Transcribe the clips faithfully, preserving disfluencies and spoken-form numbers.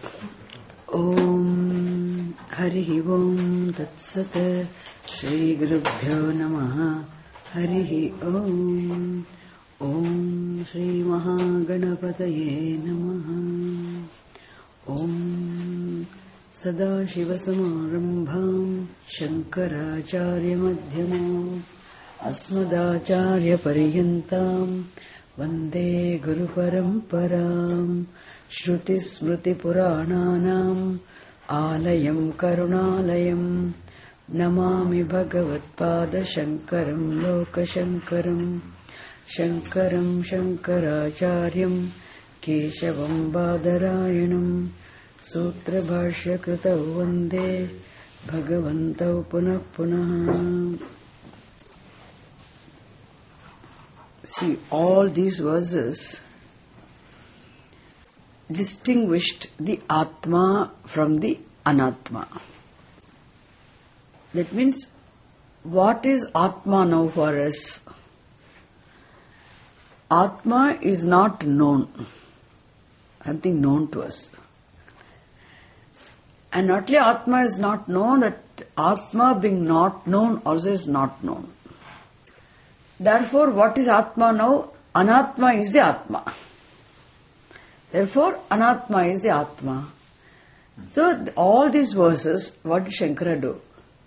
Om Harihi Om Tat Sat Shri Gurubhyo Namaha Harihi Om Om Shri Mahaganapataye Namaha Om Sadashivasamarambham Shankaracharya Madhyamam Asmadacharya Pariyantam Vande Guru Paramparam Shruti Smriti Purananam Alayam Karunalayam Namami Bhagavat Pada Shankaram Loka Shankaram Shankaram Shankaracharyam Keshavam Badarayanam Sutra Bhashya Kritav Vande Bhagavantav Punah Punah. See, all these verses distinguished the Atma from the Anatma. That means, what is Atma now for us? Atma is not known, something known to us. And not only Atma is not known, that Atma being not known also is not known. Therefore, what is Atma now? Anatma is the Atma. Therefore, Anatma is the Atma. So, all these verses, what did Shankara do?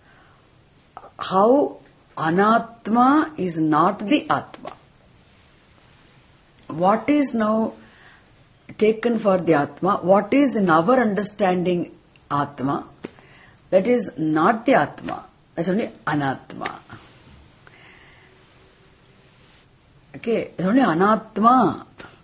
How Anatma is not the Atma. What is now taken for the Atma? What is in our understanding Atma? That is not the Atma. That's only Anatma. Okay, it's only Anatma.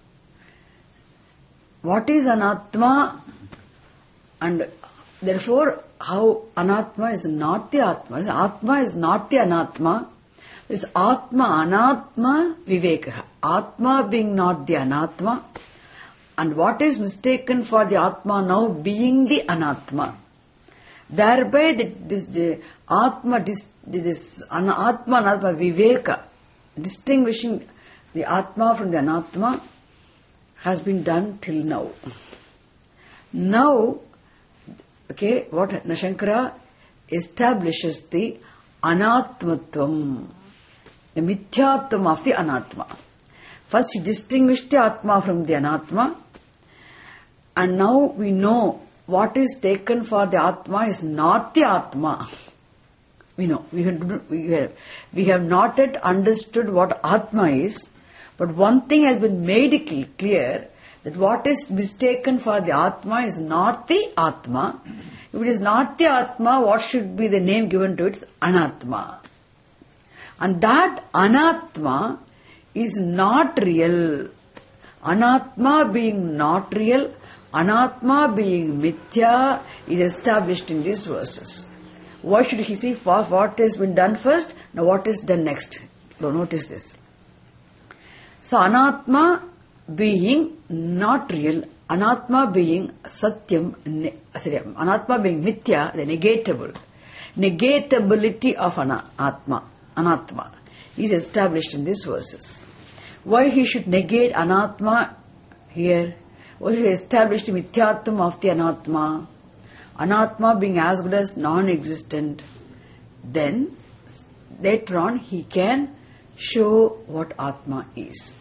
What is Anatma? And therefore, how Anatma is not the Atma. Atma is not the Anatma. It's Atma, Anatma, Vivekaha. Atma being not the Anatma. And what is mistaken for the Atma now being the Anatma. Thereby, the, this, the Atma, this, this Atma, Anatma, Viveka, distinguishing the Atma from the Anatma, has been done till now. Now, okay, what Shankara establishes the Anatmatvam, the Mithyatvam of the Anatma. First he distinguished the Atma from the Anatma, and now we know what is taken for the Atma is not the Atma. We know, we have, we have, we have not yet understood what Atma is, but one thing has been made clear, that what is mistaken for the Atma is not the Atma. If it is not the Atma, what should be the name given to it? It's Anatma. And that Anatma is not real. Anatma being not real, Anatma being Mithya is established in these verses. Why should he see for what has been done first? Now what is done next? So notice this. So Anatma being not real, Anatma being Satyam, sorry, Anatma being Mithya, the negatable. Negatability of Anatma, Anatma is established in these verses. Why he should negate Anatma here? Why he established the Mithyatvam of the Anatma? Anatma being as good as non-existent. Then, later on, he can show what Atma is.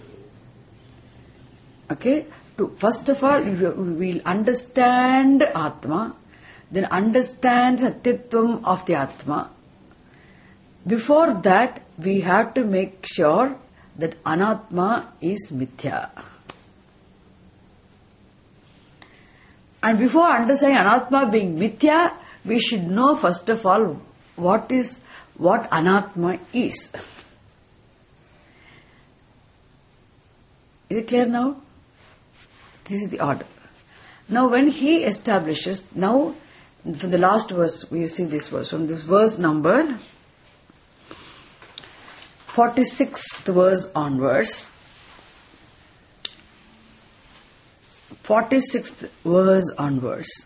Okay? To, first of all, we will understand Atma, then understand Satyatvam of the Atma. Before that, we have to make sure that Anatma is Mithya. And before understanding Anatma being Mithya, we should know first of all what is what Anatma is. Is it clear now? This is the order. Now when he establishes, now from the last verse, we see this verse, from this verse number forty-sixth verse onwards, forty-sixth verse onwards.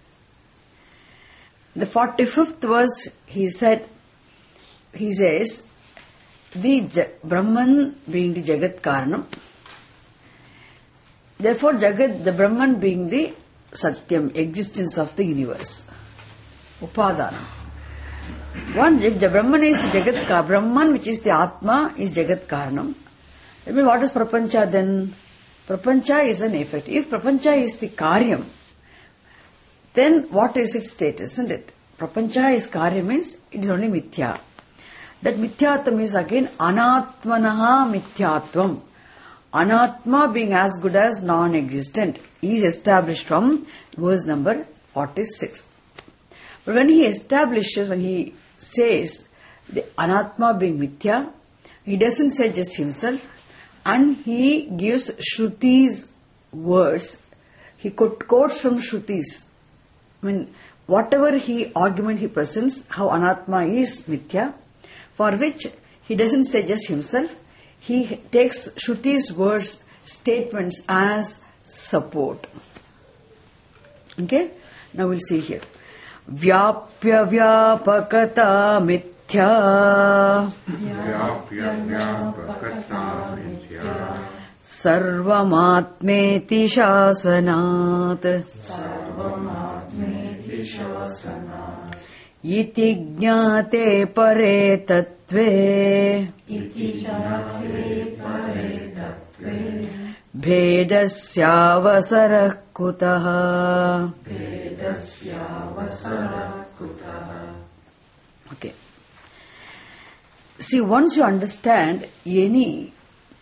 The forty-fifth verse, he said, he says, the Brahman being the Jagat Karanam, therefore Jagat, the Brahman being the Satyam, existence of the universe. Upadana. One, if the Brahman is the Jagat Karanam, Brahman which is the Atma is Jagat Karanam. I mean, what is Prapancha then? Prapancha is an effect. If Prapancha is the Karyam, then what is its status, isn't it? Prapancha is Karya means it is only Mithya. That Mithyatvam is again Anatmanaha Mithyatvam. Anatma being as good as non-existent is established from verse number forty-six. But when he establishes, when he says the Anatma being Mithya, he doesn't say just himself, and he gives Shruti's words. He quotes from Shrutis. I mean, whatever he argument he presents, how Anatma is Mithya, for which he doesn't say just himself, he takes Shruti's words, statements as support. Okay? Now we'll see here. Vyapya vyapakata mithya. Vyapya vyapakata mithya. Sarvamatmeti shasanat. Sarvamatmeti shasanat. Iti jnate pare tattve. Iti jnate pare tattve. Bhedasyavasarah kutah. Bhedasyavasarah kutah. Okay. See, once you understand any,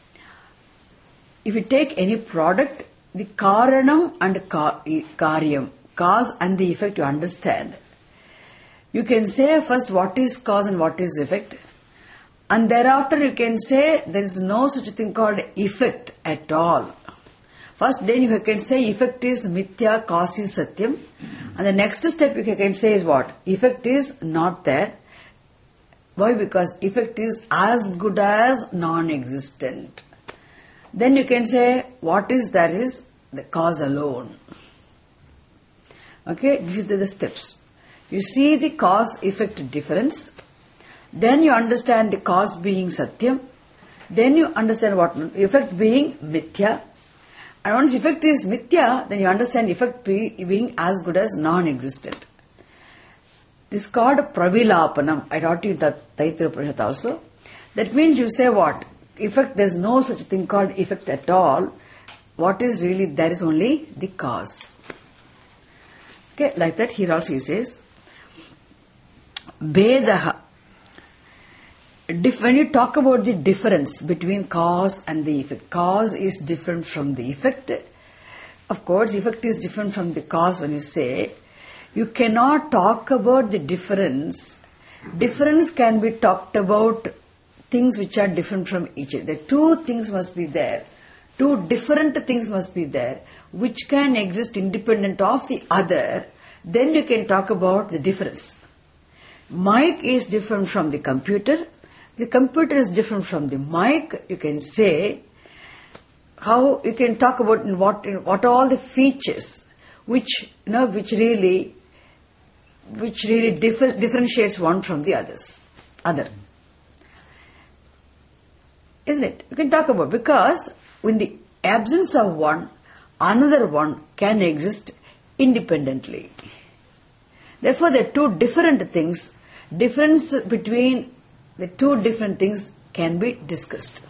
if you take any product, the karanam and karyam, cause and the effect you understand, you can say first what is cause and what is effect, and thereafter you can say there is no such thing called effect at all. First then you can say effect is mithya, cause is satyam, and the next step you can say is what? Effect is not there. Why? Because effect is as good as non-existent. Then you can say what is there is the cause alone. Okay, these are the steps. You see the cause-effect difference. Then you understand the cause being satyam. Then you understand what effect being mithya. And once effect is mithya, then you understand effect being as good as non-existent. This is called pravilapanam. I taught you that Taittiriya Upanishad also. That means you say what? Effect, there is no such thing called effect at all. What is really there is only the cause. Okay, like that here also he says, Bedaha. When you talk about the difference between cause and the effect, cause is different from the effect. Of course, effect is different from the cause when you say, you cannot talk about the difference. Difference can be talked about things which are different from each other. The two things must be there. Two different things must be there, which can exist independent of the other. Then you can talk about the difference. Mic is different from the computer. The computer is different from the mic. You can say how you can talk about in what in what all the features which you know which really which really differ, differentiates one from the others other. Isn't it? You can talk about, because in the absence of one, another one can exist independently. Therefore, there are two different things. Difference between the two different things can be discussed.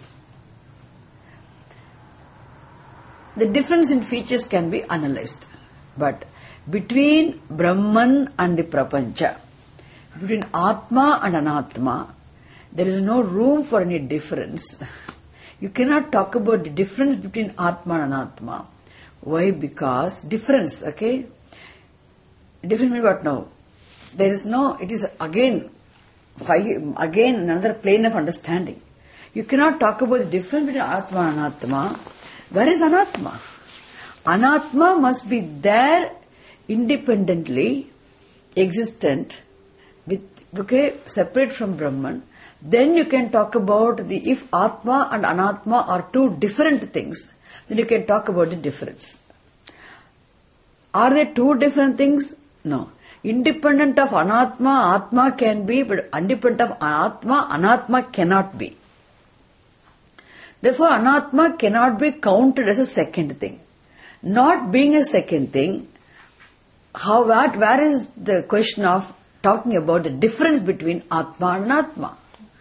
The difference in features can be analyzed. But between Brahman and the Prapancha, between Atma and Anatma, there is no room for any difference. You cannot talk about the difference between Atma and Anatma. Why? Because difference, okay? Difference means what now? There is no, it is again, again another plane of understanding. You cannot talk about the difference between Atma and Anatma. Where is Anatma? Anatma must be there independently, existent, with, okay, separate from Brahman. Then you can talk about the, if Atma and Anatma are two different things, then you can talk about the difference. Are they two different things? No. Independent of Anatma, Atma can be, but independent of Atma, Anatma cannot be. Therefore, Anatma cannot be counted as a second thing. Not being a second thing, how, what, where is the question of talking about the difference between Atma and Anatma?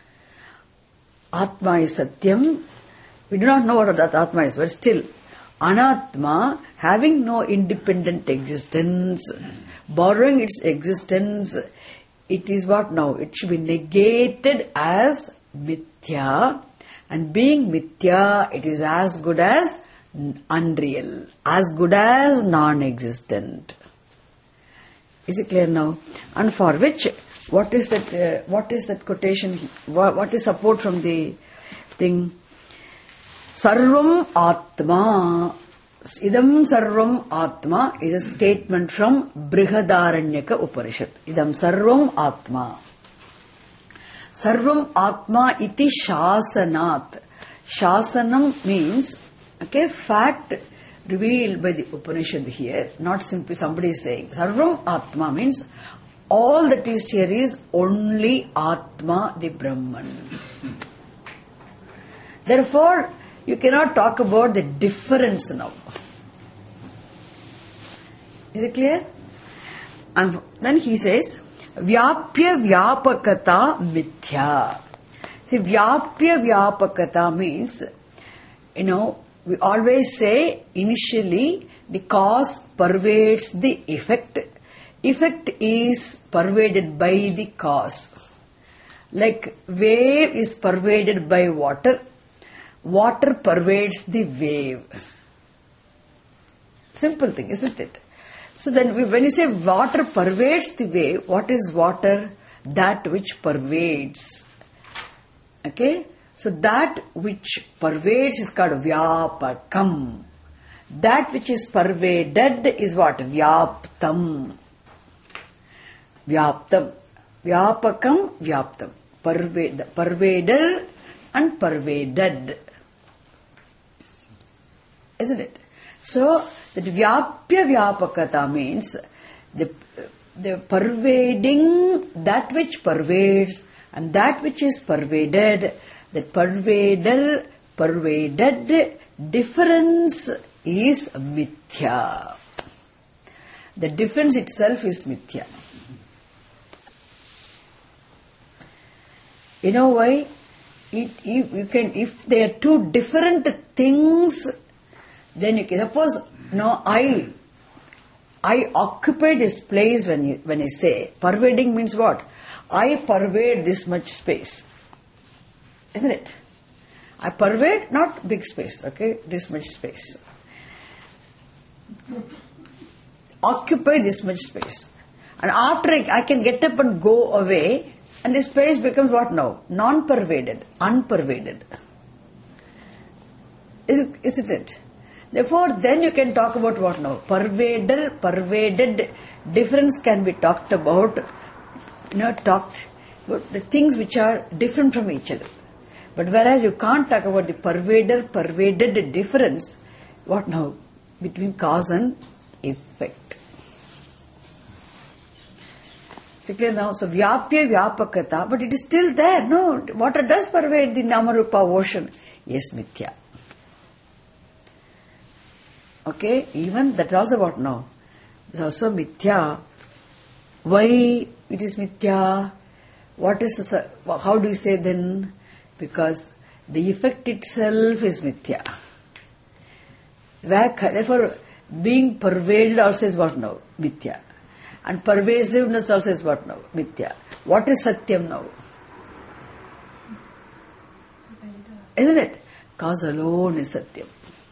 Atma is Satyam. We do not know what that Atma is, but still, Anatma, having no independent existence, borrowing its existence, it is what now? It should be negated as Mithya, and being Mithya, it is as good as unreal, as good as non-existent. Is it clear now? And for which, what is that? Uh, what is that quotation? What, what is support from the thing? Sarvam Atma. Idam Sarvam Atma is a statement from Brihadaranyaka Upanishad. Idam Sarvam Atma. Sarvam Atma iti shasanat. Shasanam means, okay, fact revealed by the Upanishad here, not simply somebody saying. Sarvam Atma means all that is here is only Atma, the Brahman. Therefore, you cannot talk about the difference now. Is it clear? And then he says, Vyapya Vyapakata Mithya. See, Vyapya Vyapakata means, you know, we always say initially the cause pervades the effect. Effect is pervaded by the cause. Like wave is pervaded by water. Water pervades the wave. Simple thing, isn't it? So then we, when you say water pervades the wave, what is water? That which pervades. Okay? So that which pervades is called Vyapakam. That which is pervaded is what? Vyaptam. Vyaptam. Vyapakam, Vyaptam. Pervade, pervader and pervaded. Isn't it? So, that Vyapya Vyapakata means the, the pervading, that which pervades and that which is pervaded. That pervader, pervaded difference is Mithya. The difference itself is Mithya. You know why? It, if you can, if they are two different things, then you can suppose, no, I, I occupy this place when you, when I say pervading means what? I pervade this much space, isn't it? I pervade not big space, okay, this much space. Occupy this much space, and after I, I can get up and go away. And the space becomes what now? Non-pervaded, unpervaded. Is it, isn't it? Therefore, then you can talk about what now? Pervader, pervaded difference can be talked about, you know, talked about the things which are different from each other. But whereas you can't talk about the pervader, pervaded difference, what now? Between cause and effect. Clear now? So, Vyapya Vyapakata, but it is still there. No, water does pervade the Namarupa ocean. Yes, Mithya. Okay, even that is also what now? It is also Mithya. Why it is Mithya? What is the, how do you say then? Because the effect itself is Mithya. Therefore, being pervaded also is what now? Mithya. And pervasiveness also is what now? Mithya. What is Satyam now? Isn't it? Cause alone is Satyam.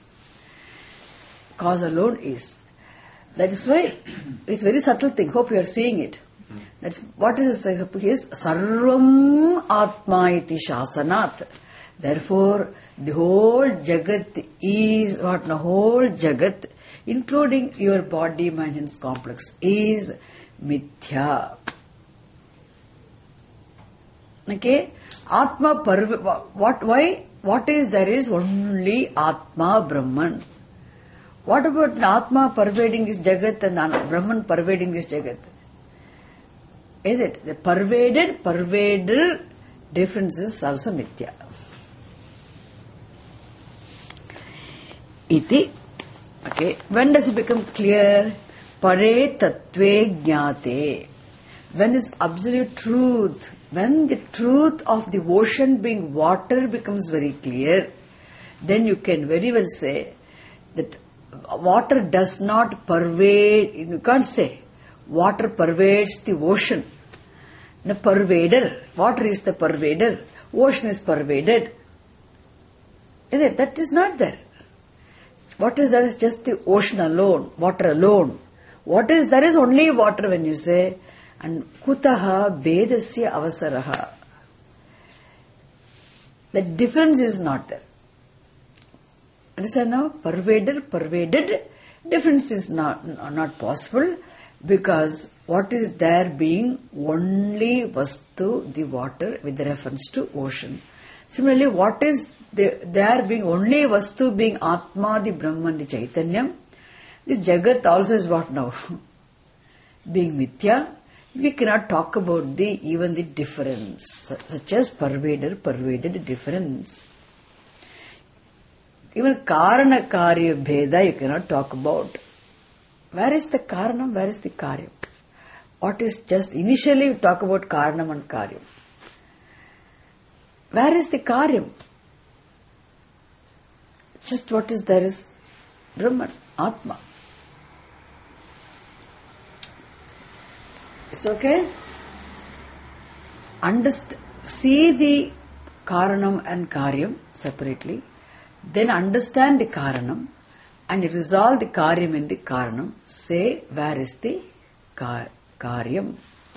Cause alone is. That is why it's a very subtle thing. Hope you are seeing it. That's what is this? Is Sarvam Atma iti Shasanat. Therefore, the whole Jagat is what? The whole Jagat, including your body, mind, and complex, is Mithya. Okay? Atma Parva. What? Why? What is there is only Atma Brahman. What about Atma pervading this Jagat and Brahman pervading this Jagat? Is it? The pervaded, pervader difference is also Mithya. Iti. Okay. When does it become clear? Pare tattve jnate. When this absolute truth, when the truth of the ocean being water becomes very clear, then you can very well say that water does not pervade, you can't say water pervades the ocean. The pervader, water is the pervader, ocean is pervaded. That is not there. What is there is just the ocean alone, water alone. What is there is only water when you say, and kutaha bedasya avasaraha. The difference is not there. Understand now? Pervader, pervaded, difference is not, not possible because what is there being only vastu, the water, with reference to ocean. Similarly, what is the, there being only vastu being Atma, the Brahman, the Chaitanyam. This Jagat also is what now? Being Mithya. We cannot talk about the even the difference, such as pervader, pervaded difference. Even Karana Karya Bheda you cannot talk about. Where is the Karanam? Where is the Karyam? What is just initially we talk about Karanam and Karyam. Where is the Karyam? Just what is there is Brahman, Atma. It's okay? Understand, see the Karanam and Karyam separately, then understand the Karanam and resolve the Karyam in the Karanam. Say where is the kar- Karyam.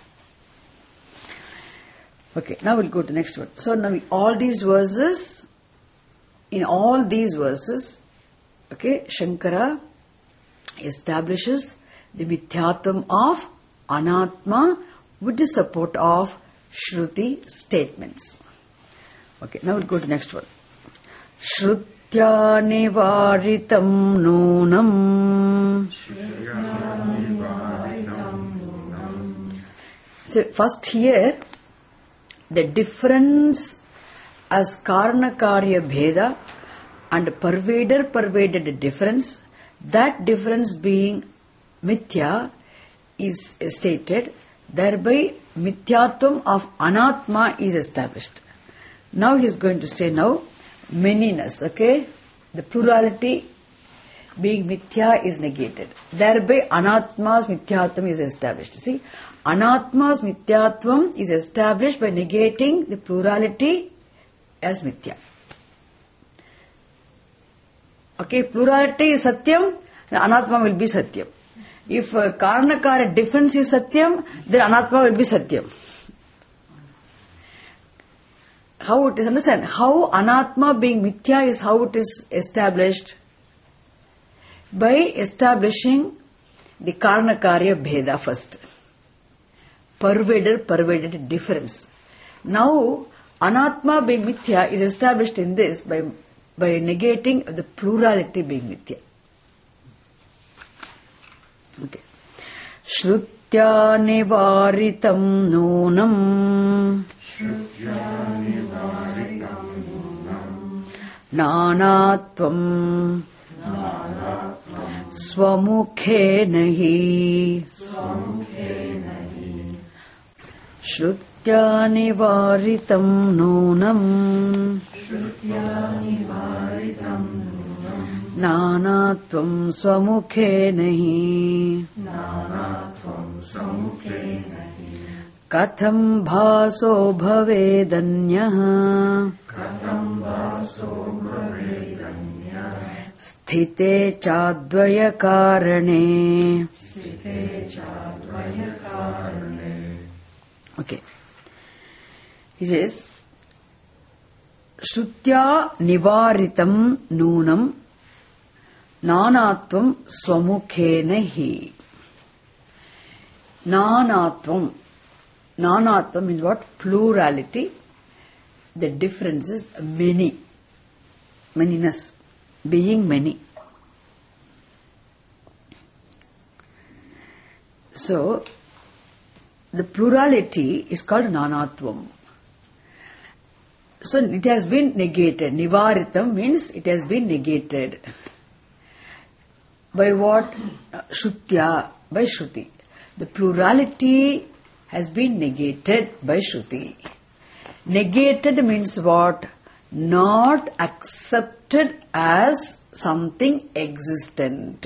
Okay, now we'll go to the next one. So now we, all these verses, in all these verses, okay, Shankara establishes the Mithyatvam of Anatma with the support of Shruti statements. Okay, now we'll go to the next one. Shrutya nivaritam nunam. So first here, the difference as Karana Karya Bheda and pervader pervaded difference, that difference being Mithya is stated, thereby Mithyatvam of Anatma is established. Now he is going to say now, manyness, okay? The plurality being Mithya is negated. Thereby Anatma's Mithyatvam is established. See, Anatma's Mithyatvam is established by negating the plurality as Mithya. Okay, plurality is Satyam, then Anatma will be Satyam. If uh, Karanakara difference is Satyam, then Anatma will be Satyam. How it is, understand? How Anatma being Mithya is how it is established? By establishing the Karanakarya Bheda first. Pervaded, pervaded difference. Now, Anatma being Mithya is established in this by, by negating the plurality being Mithya. Okay. Shrutya nivaritam nunam. Shrutya nivaritam nunam. Nanatvam. Nanatvam. Swamukhe nahi. Swamukhe nahi. Shrutya nivaritam nunam. Shrutya nivaritam nunam. Nanatvam swamukhe nahi. Nanatvam swamukhe nahi. Katham bhaso bhavedanyah. Katham bhaso bhavedanyah. Sthite chadvaya karane. Sthite chadvaya karane. Okay. He says, Shrutya nivaritam nunam. Nanatvam swamukhena hi. Nanatvam. Nanatvam means what? Plurality. The difference is many. Manyness. Being many. So, the plurality is called Nanatvam. So, it has been negated. Nivaritam means it has been negated. By what? Shrutya. by Shruti. The plurality has been negated by Shruti. Negated means what? Not accepted as something existent.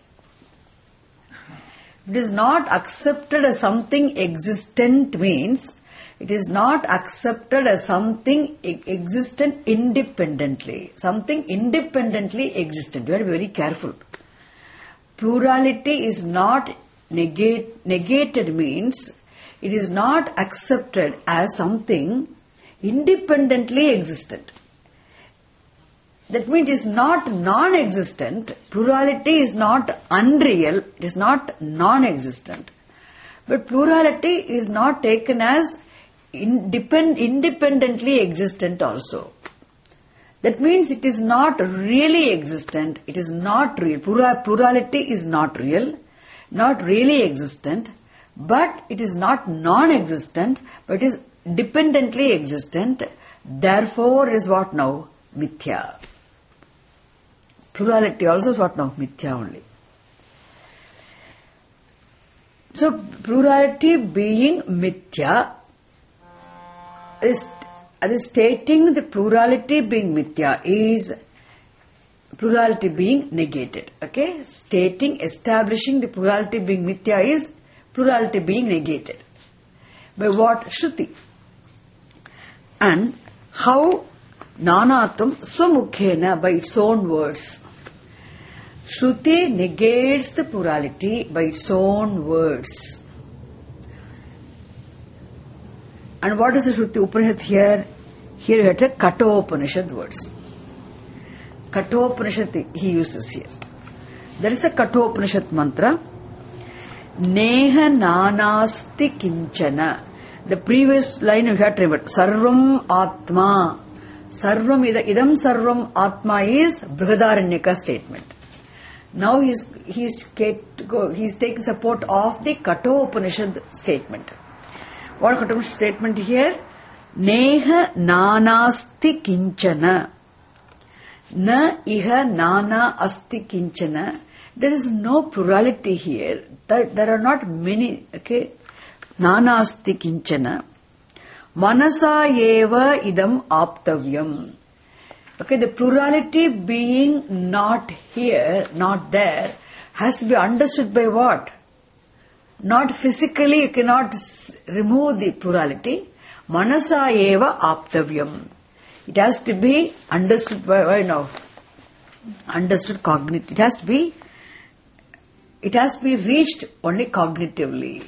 It is not accepted as something existent means it is not accepted as something existent independently. Something independently existent. You have to be very careful. Plurality is not negate, negated means it is not accepted as something independently existent. That means it is not non-existent. Plurality is not unreal. It is not non-existent. But plurality is not taken as independ, independently existent also. That means it is not really existent. It is not real. Plural, plurality is not real, not really existent, but it is not non-existent, but it is dependently existent. Therefore is what now? Mithya. Plurality also is what now? Mithya only. So, plurality being mithya is, is stating the plurality being mithya is plurality being negated. Okay? Stating, establishing the plurality being mithya is plurality being negated. By what? Shruti. And how? Nanatam swamukhena, by its own words. Shruti negates the plurality by its own words. And what is the Shruti Upanishad here? Here you have the Kathopanishad words. Kathopanishad he uses here. There is a Kathopanishad mantra. Neha nanasti kinchana. The previous line you have to remember. Sarvam Atma. Sarvam idam sarvam Atma is Brihadaranyaka statement. Now he is he is he is taking support of the Kathopanishad statement. What Kathopanishad statement here? Neha nanasti kinchana. Na iha nana asti kinchana. There is no plurality here. There, there are not many. Okay, nana asti kinchana. Manasa eva idam aptavyam. Okay, the plurality being not here, not there, has to be understood by what? Not physically, you cannot remove the plurality. Manasa eva aptavyam. It has to be understood by, why now? Understood cognitively. It has to be, it has to be reached only cognitively.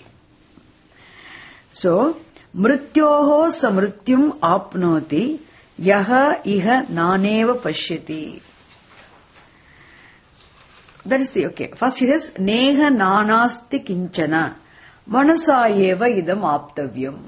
So, mrityoho samrityum apnoti yaha iha naneva pashyati. That is the, okay. First it is neha nanasti kinchana manasa eva idam aptavyam.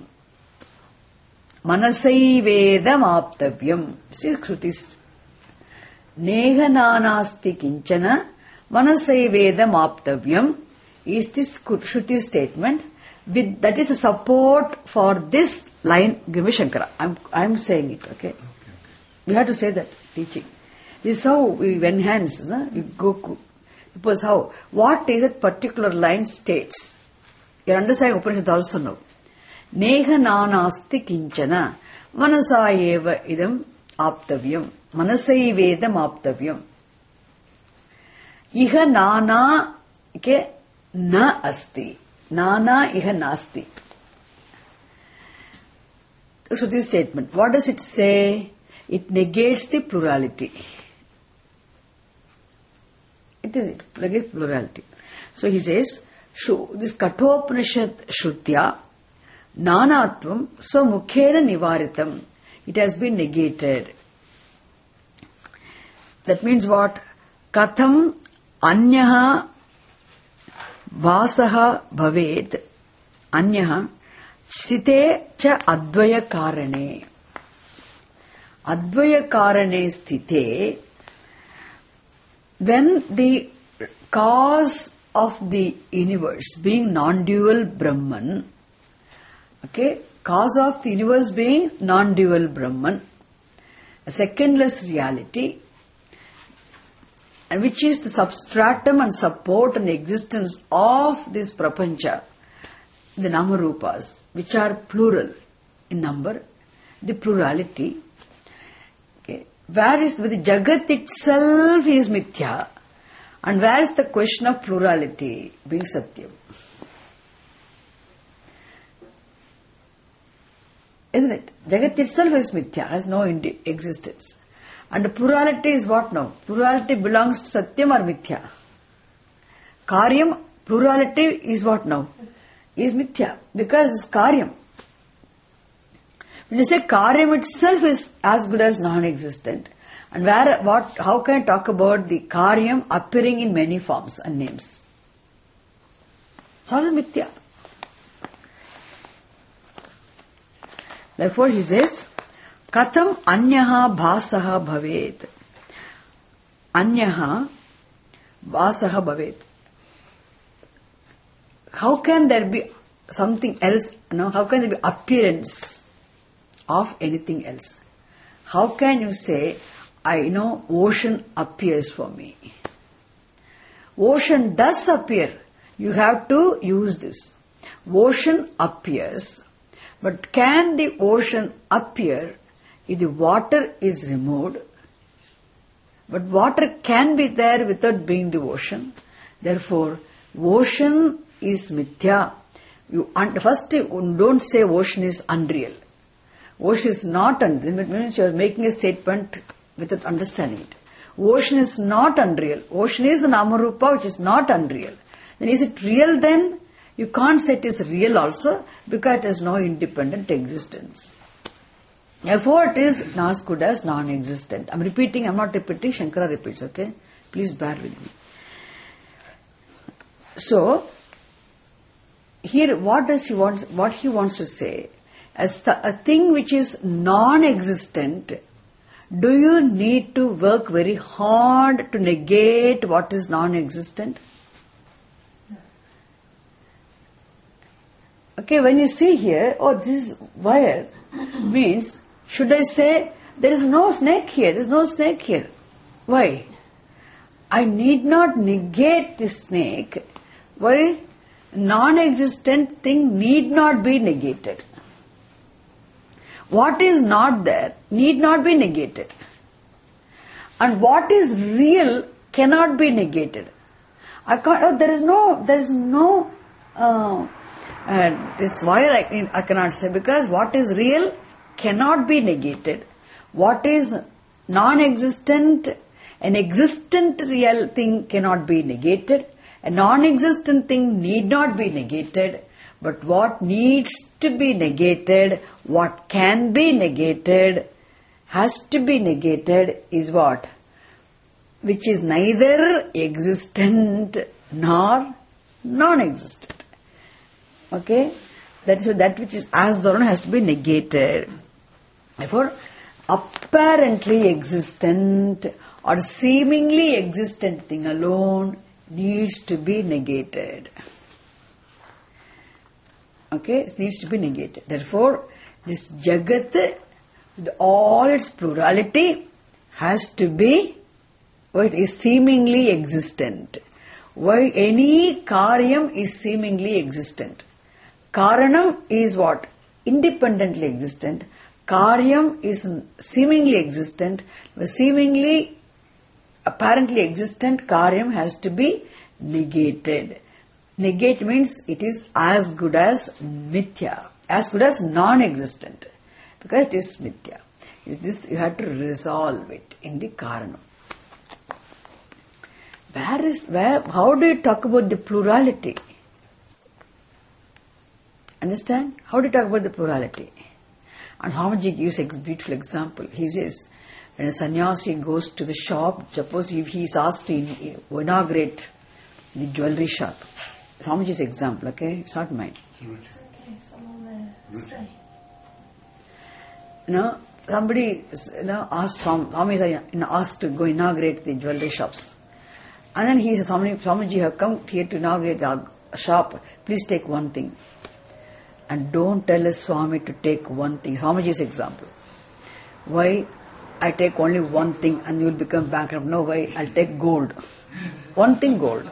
Manasaivedam aptavyam. See Shrutis. Neha nanasti kinchana manasaivedam aptavyam is this Shruti statement. With, that is a support for this line, give me Shankara. I'm, I'm saying it, okay? We have to say that, teaching. This is how we enhance, huh? We go, because how, what is that particular line states? You understand Upanishad also now. Neha nanasti kinchana manasa eva idam aptavyam. Manasaivedam aptavyam. Iha nana, okay, na asti. Nana iha nasti. So this statement, what does it say? It negates the plurality. It is it, negates plurality. So he says, this Kathopanishad Shrutya, Nanatvam Swamukhena Nivaritam. It has been negated. That means what? Katham Anyaha Vasaha Bhaved Anyaha Sthite cha Advaya Karane. Advaya Karane Sthite, when the cause of the universe being non-dual Brahman, okay, cause of the universe being non-dual Brahman, a secondless reality, and which is the substratum and support and existence of this prapancha, the namarupas, which are plural in number, the plurality. Okay. Where is the Jagat itself is mithya, and where is the question of plurality being satyam? Isn't it? Jagat itself is mithya, has no indi- existence. And the plurality is what now? Plurality belongs to satyam or mithya? Karyam, plurality is what now? Is mithya, because it's karyam. When you say karyam itself is as good as non-existent, and where, what, how can I talk about the karyam appearing in many forms and names? It's all mithya. Therefore he says, Katham anyaha bhasaha bhavet. Anyaha bhasaha bhavet. How can there be something else? No, how can there be appearance of anything else? How can you say, I know ocean appears for me? Ocean does appear. You have to use this. Ocean appears. But can the ocean appear if the water is removed? But water can be there without being the ocean. Therefore, ocean is mithya. You, first, don't say ocean is unreal. Ocean is not unreal. It means you are making a statement without understanding it. Ocean is not unreal. Ocean is an Namarupa which is not unreal. Then is it real then? You can't say it is real also because it has no independent existence. Therefore it is not as good as non-existent. I'm repeating, I'm not repeating, Shankara repeats, okay? Please bear with me. So, here what does he want, what he wants to say? As the, a thing which is non-existent, do you need to work very hard to negate what is non-existent? Okay, when you see here, oh, this wire means, should I say, there is no snake here, there is no snake here. Why? I need not negate the snake. Why? Non-existent thing need not be negated. What is not there need not be negated. And what is real cannot be negated. I can't, oh, there is no, there is no, uh, Uh, this wire I, I cannot say, because what is real cannot be negated. What is non-existent, an existent real thing cannot be negated. A non-existent thing need not be negated. But what needs to be negated, what can be negated, has to be negated is what? Which is neither existent nor non-existent. Okay, that is that which is as Dharana has to be negated. Therefore, apparently existent or seemingly existent thing alone needs to be negated. Okay, it needs to be negated. Therefore, this Jagat, with all its plurality, has to be what is seemingly existent. Why any karyam is seemingly existent. Karanam is what? Independently existent. Karyam is seemingly existent. The seemingly, apparently existent karyam has to be negated. Negate means it is as good as mithya, as good as non-existent, because it is mithya. Is this you have to resolve it in the karanam. Where is where? How do you talk about the plurality? Understand? How do you talk about the plurality? And Swamiji gives a beautiful example. He says, when a sannyasi goes to the shop, suppose if he is asked to inaugurate the jewelry shop. Swamiji's example, okay? It's not mine. You know, somebody you know, asked Swami, you know, asked to go inaugurate the jewelry shops. And then he says, Swamiji, you have come here to inaugurate the shop. Please take one thing. And don't tell a Swami to take one thing. Swamiji's example. Why? I take only one thing and you will become bankrupt. No way, I'll take gold. One thing gold.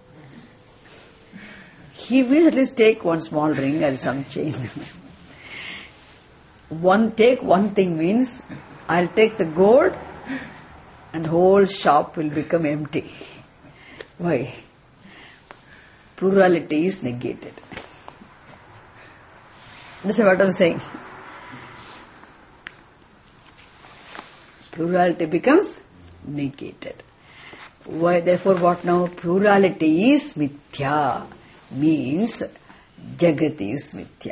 He will at least take one small ring or some chain. One take one thing means I'll take the gold and whole shop will become empty. Why? Plurality is negated. That's what I'm saying. Plurality becomes negated. Why? Therefore, what now? Plurality is mithya. Means Jagat is mithya.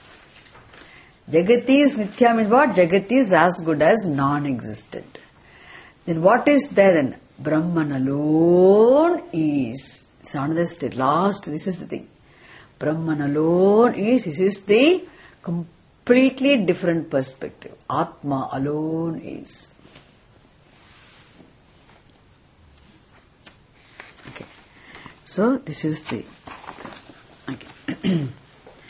Jagat is mithya means what? Jagat is as good as non-existent. Then what is there then? Brahman alone is. It's another state. Last, this is the thing. Brahman alone is. This is the completely different perspective. Atma alone is. Okay. So, this is the... Okay.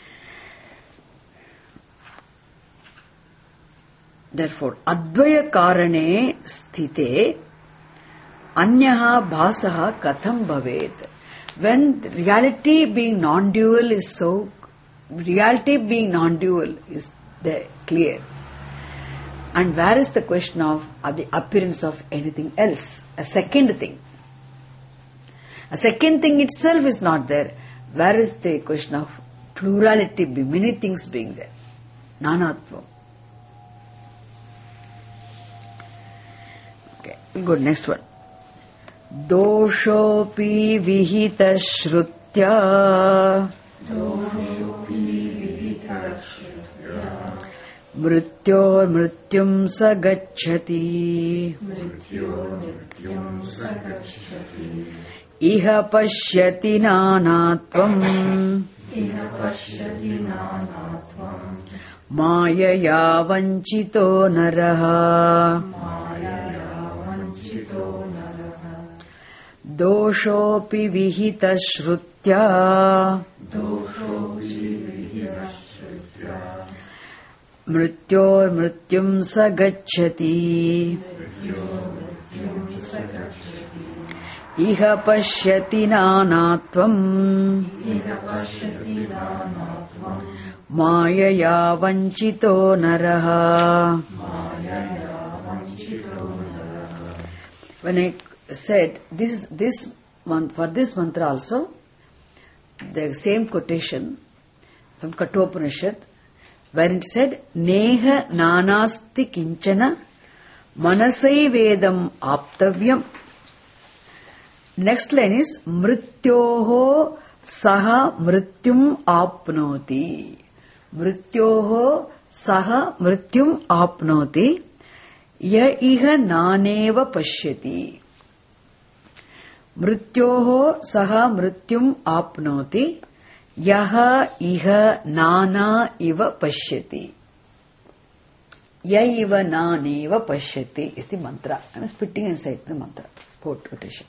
Therefore, Advaya Karane Sthite Anyaha Bhasaha Katham Bhavet. When reality being non-dual is so, reality being non-dual is there, clear. And where is the question of uh, the appearance of anything else? A second thing. A second thing itself is not there. Where is the question of plurality, many things being there? Nanatvam. Okay, we'll go to next one. Doshopi vihita shrutya mrityor mrityum sagacchati iha pashyati nanatvam mayaya vanchito naraha doshopi vihita shrutya mrityor mrityum sagacchati iha pashyati nanatvam mayaya vanchito naraha. When I said this this month for this mantra also, the same quotation from Kathopanishad, where it said Neha nanasti kinchana manasai vedam aptavyam. Next line is mrityoho saha mrityum apnoti. Mrityoho saha mrityum apnoti ya iha naneva pashyati. Mrityoho saha mrityum apnoti yaha iha nana iva pashyati. Ya iva naneva pashyati is the mantra. I am spitting inside the mantra. Quote quotation.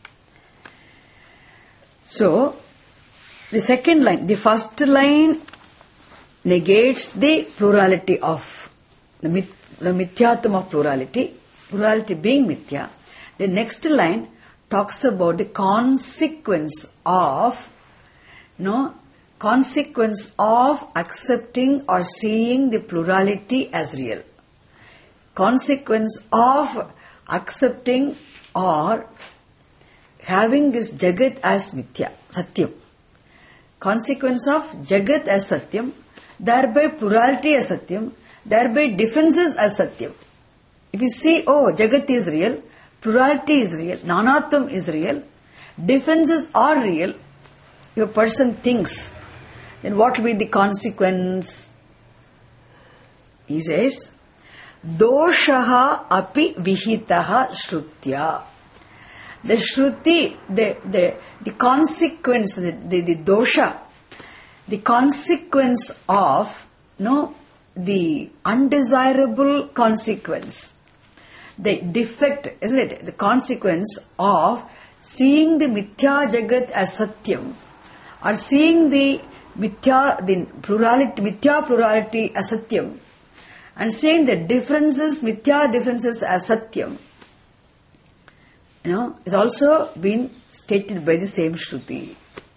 So, the second line, the first line negates the plurality of, the, myth, the mithyatvam of plurality, plurality being mithya. The next line talks about the consequence of, no, consequence of accepting or seeing the plurality as real. Consequence of accepting or having this Jagat as mithya, satyam. Consequence of Jagat as satyam, thereby plurality as satyam, thereby differences as satyam. If you see, oh, Jagat is real, plurality is real, nanatvam is real, differences are real, your person thinks, then what will be the consequence? He says, doshaha api vihitaha shrutya. The shruti, the, the, the consequence, the, the, the dosha, the consequence of, no, the undesirable consequence, the defect, isn't it? The consequence of seeing the mithya jagat as satyam, or seeing the mithya, the plurality, mithya plurality as satyam, and seeing the differences, mithya differences as satyam, you know, is also been stated by the same Shruti.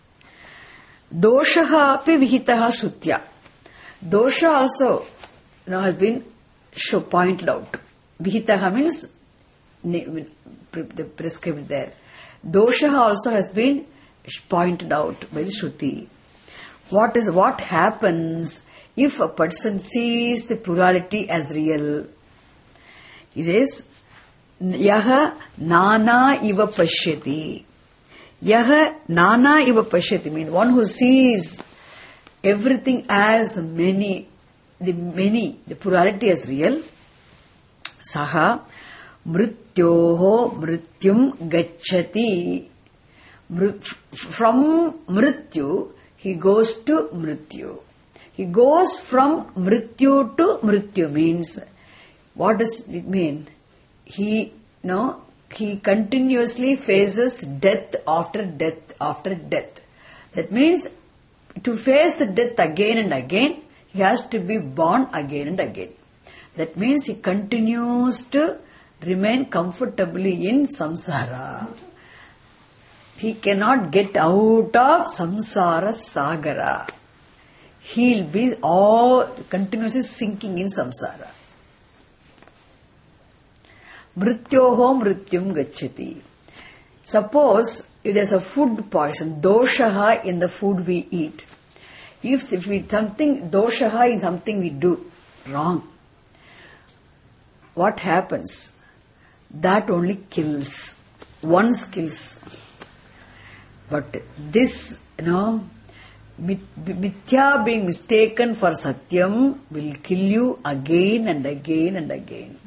Doshaha api vihitaha Shrutya. Dosha also, you know, has been show, pointed out. Vihitaha means the prescribed there. Doshaha also has been pointed out by the Shruti. What is what happens if a person sees the plurality as real? It is yaha nana iva pashyati. Yaha nana iva pashyati means one who sees everything as many, the many, the plurality as real. Saha mrityoho mrityum gacchati. From mrityu, he goes to mrityu. He goes from mrityu to mrityu means, what does it mean? He, no, he continuously faces death after death after death. That means, to face the death again and again, he has to be born again and again. That means he continues to remain comfortably in samsara. He cannot get out of samsara sagara. He'll be all continuously sinking in samsara. Mrityoho mrityum gacchati. Suppose if there's a food poison, doshaha in the food we eat. If, if we something, doshaha in something we do wrong, what happens? That only kills. Once kills. But this, you know, mithya being mistaken for satyam will kill you again and again and again.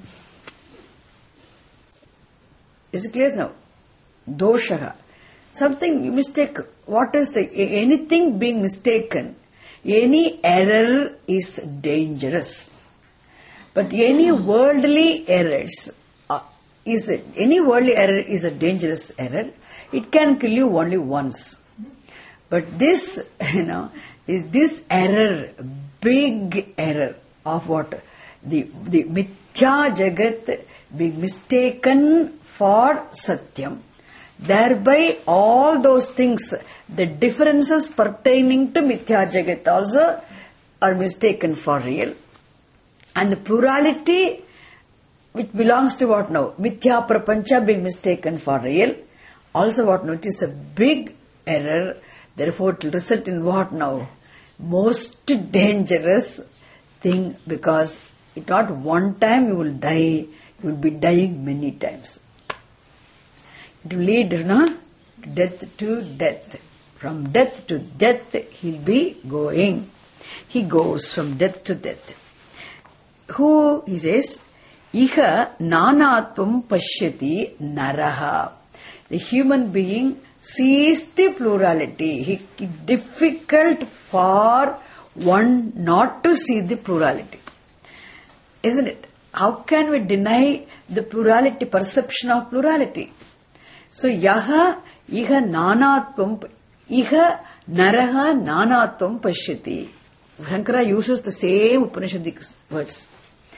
Is it clear now? Doshaha. Something you mistake. What is the, anything being mistaken, any error is dangerous. But any worldly errors, uh, is it, any worldly error is a dangerous error. It can kill you only once. But this, you know, is this error, big error of what? The, the mithya jagat being mistaken for satyam. Thereby all those things, the differences pertaining to mithya jagat also are mistaken for real. And the plurality which belongs to what now? Mithya prapancha being mistaken for real. Also what now? It is a big error. Therefore it will result in what now? Most dangerous thing, because it not one time you will die, you will be dying many times. It will lead, you know, death to death. From death to death he will be going. He goes from death to death. Who, he says, iha nanatvam pashyati naraha. The human being sees the plurality. He, it's difficult for one not to see the plurality. Isn't it? How can we deny the plurality, perception of plurality? So, yaha iha nanatvam, iha naraha nanatvam pashyati. Shankara uses the same Upanishadic words.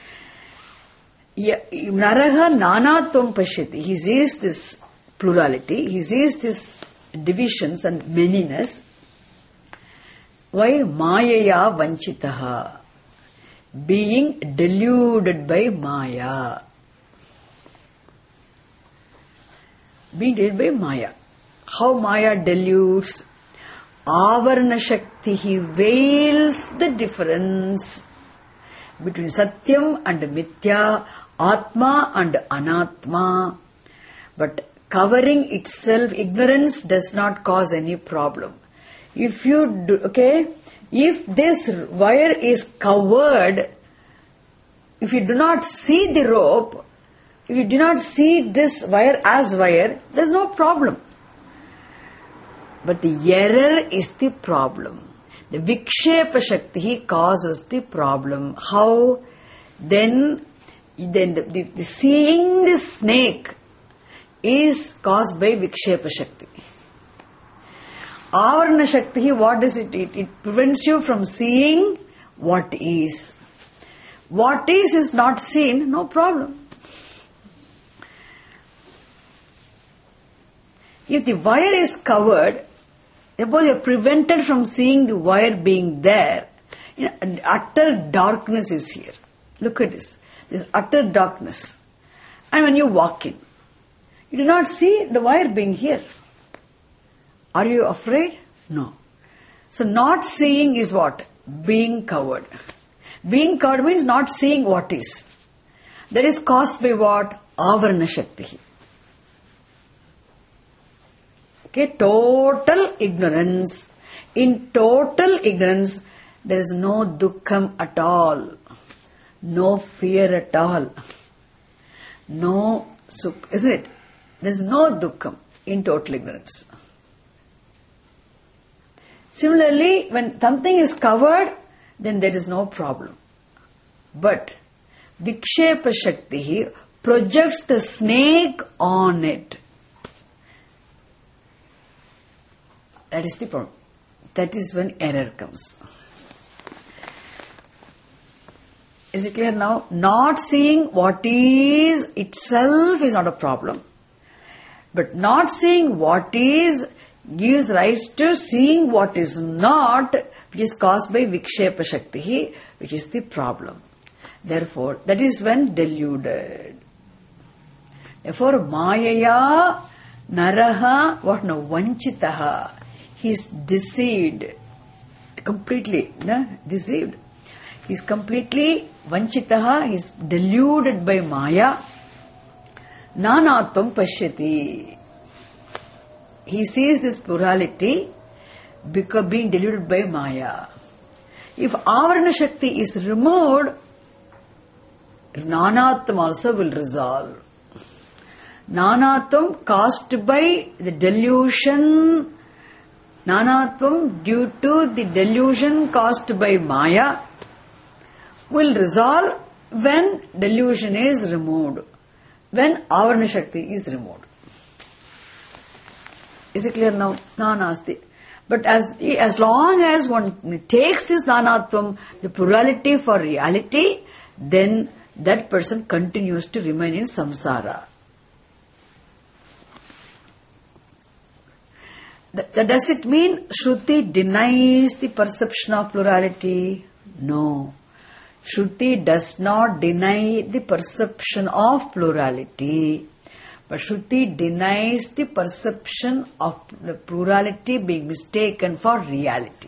Naraha nanatvam pashyati. He sees this plurality, he sees this divisions and manyness. Why? Mayaya vanchitaha. Being deluded by Maya. Being deluded by Maya. How Maya deludes? Avarana Shakti, he veils the difference between Satyam and Mithya, Atma and Anatma. But covering itself, ignorance does not cause any problem. If you do, okay, if this wire is covered, if you do not see the rope, if you do not see this wire as wire, there is no problem. But the error is the problem. The Vikshepa Shakti causes the problem. How? Then, then the, the, the seeing the snake is caused by Vikshepa Shakti. Avarana Shakti, what does it? It, it prevents you from seeing what is. what is is not seen, no problem. If the wire is covered, suppose you are prevented from seeing the wire being there, you know, utter darkness is here. Look at this. This utter darkness. And when you walk in, you do not see the wire being here. Are you afraid? No. So not seeing is what? Being covered. Being covered means not seeing what is. That is caused by what? Avarana Shakti. Okay, total ignorance. In total ignorance, there is no dukkham at all. No fear at all. No sukh, isn't it? There is no dukkham in total ignorance. Similarly, when something is covered, then there is no problem. But Vikshepa Shakti projects the snake on it. That is the problem. That is when error comes. Is it clear now? Not seeing what is itself is not a problem. But not seeing what is gives rise to seeing what is not, which is caused by Vikshepa Shakti, which is the problem. Therefore, that is when deluded. Therefore, Mayaya Naraha, what no, Vanchitaha. He is deceived. Completely, no? Deceived. He is completely Vanchitaha, he is deluded by Maya. Nanatvam Pashyati. He sees this plurality because being deluded by Maya. If Avarana Shakti is removed, Nanatvam also will resolve. Nanatvam caused by the delusion, Nanatvam due to the delusion caused by Maya will resolve when delusion is removed, when Avarana Shakti is removed. Is it clear now? Nanasti. But as as long as one takes this Nanatvam, the plurality for reality, then that person continues to remain in samsara. Th- does it mean Shruti denies the perception of plurality? No. Shruti does not deny the perception of plurality. But Shruti denies the perception of the plurality being mistaken for reality.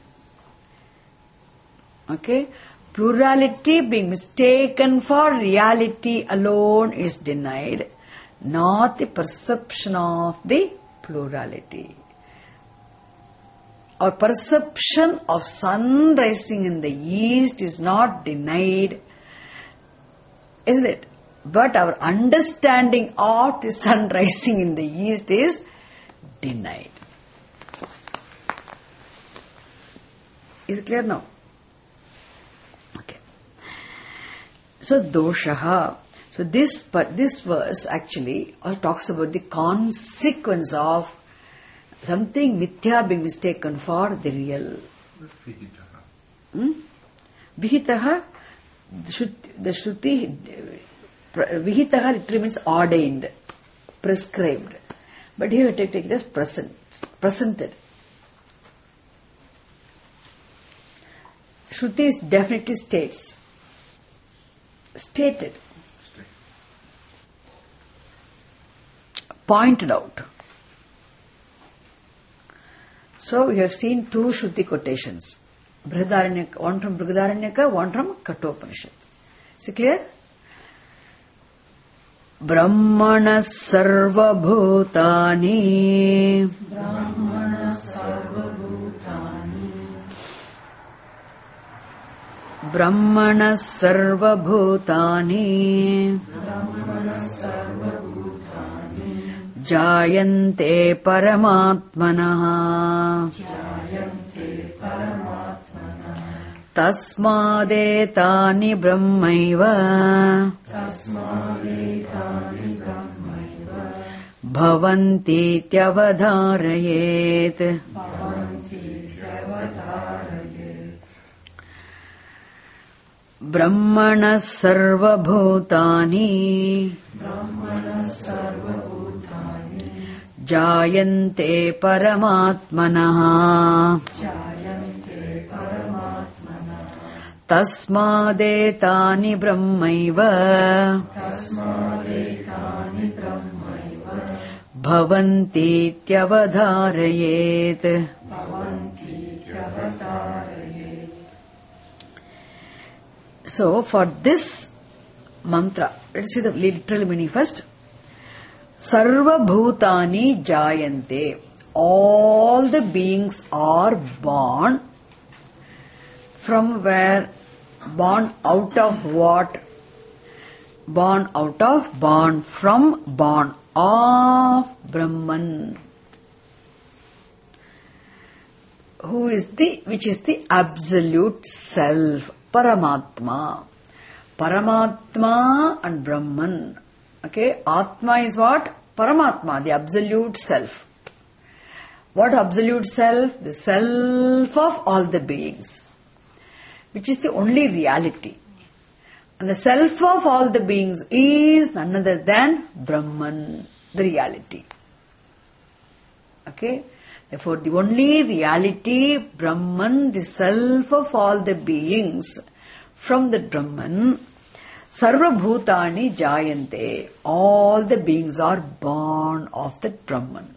Okay? Plurality being mistaken for reality alone is denied, not the perception of the plurality. Our perception of sun rising in the east is not denied, isn't it? But our understanding of the sun rising in the east is denied. Is it clear now? Okay. So doshaha. So this but this verse actually talks about the consequence of something mithya being mistaken for the real. Hmm? Vihitaha, the Shruti, Vihitaha literally means ordained, prescribed. But here we take it as present, presented. Shruti is definitely states, stated, pointed out. So we have seen two Shruti quotations. Brihadaranyaka, one from Brihadaranyaka, one from Kathopanishad. Is it clear? Brahmana sarva bhutani Brahmana sarva bhutani Brahmana sarva bhutani Brahmana sarva bhutani Jayante paramatmanaha Jayante paramatmanaha Tasmadetani brahmaiva Tasmadetani brahmaiva Bhavanti tyavadharayet Bhavanti tyavadharayet. Brahmana sarva bhutani jayante paramatmanaha tasmadetani brahmaiva bhavanti tyavadharayet. So, for this mantra, let's see the literal meaning first. Sarva bhutani jayante. All the beings are born. From where? Born out of what? Born out of, born from, born of Brahman. Who is the, which is the absolute self. Paramatma. Paramatma and Brahman. Okay, Atma is what? Paramatma, the absolute self. What absolute self? The self of all the beings, which is the only reality. And the self of all the beings is none other than Brahman, the reality. Okay? Therefore, the only reality, Brahman, the self of all the beings, from the Brahman, Sarva Bhutani Jayante. All the beings are born of that Brahman.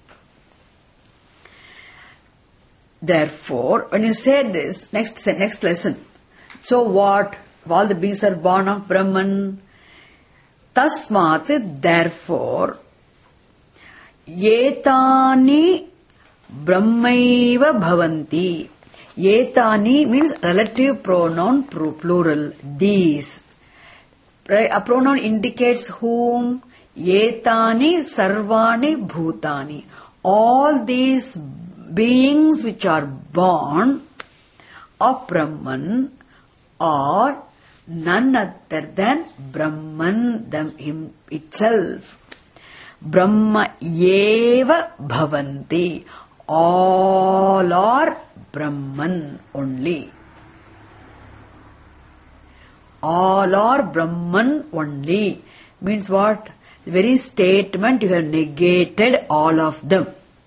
Therefore, when you say this, next next lesson, so what? All the beings are born of Brahman. Tasmat, therefore, Yetani Brahmaiva Bhavanti. Yetani means relative pronoun plural. These. A pronoun indicates whom? Yetani Sarvani Bhutani. All these beings which are born of Brahman are none other than Brahman them, him itself. Brahma Yeva Bhavanti. All are Brahman only. All are Brahman only. Means what? The very statement you have negated all of them.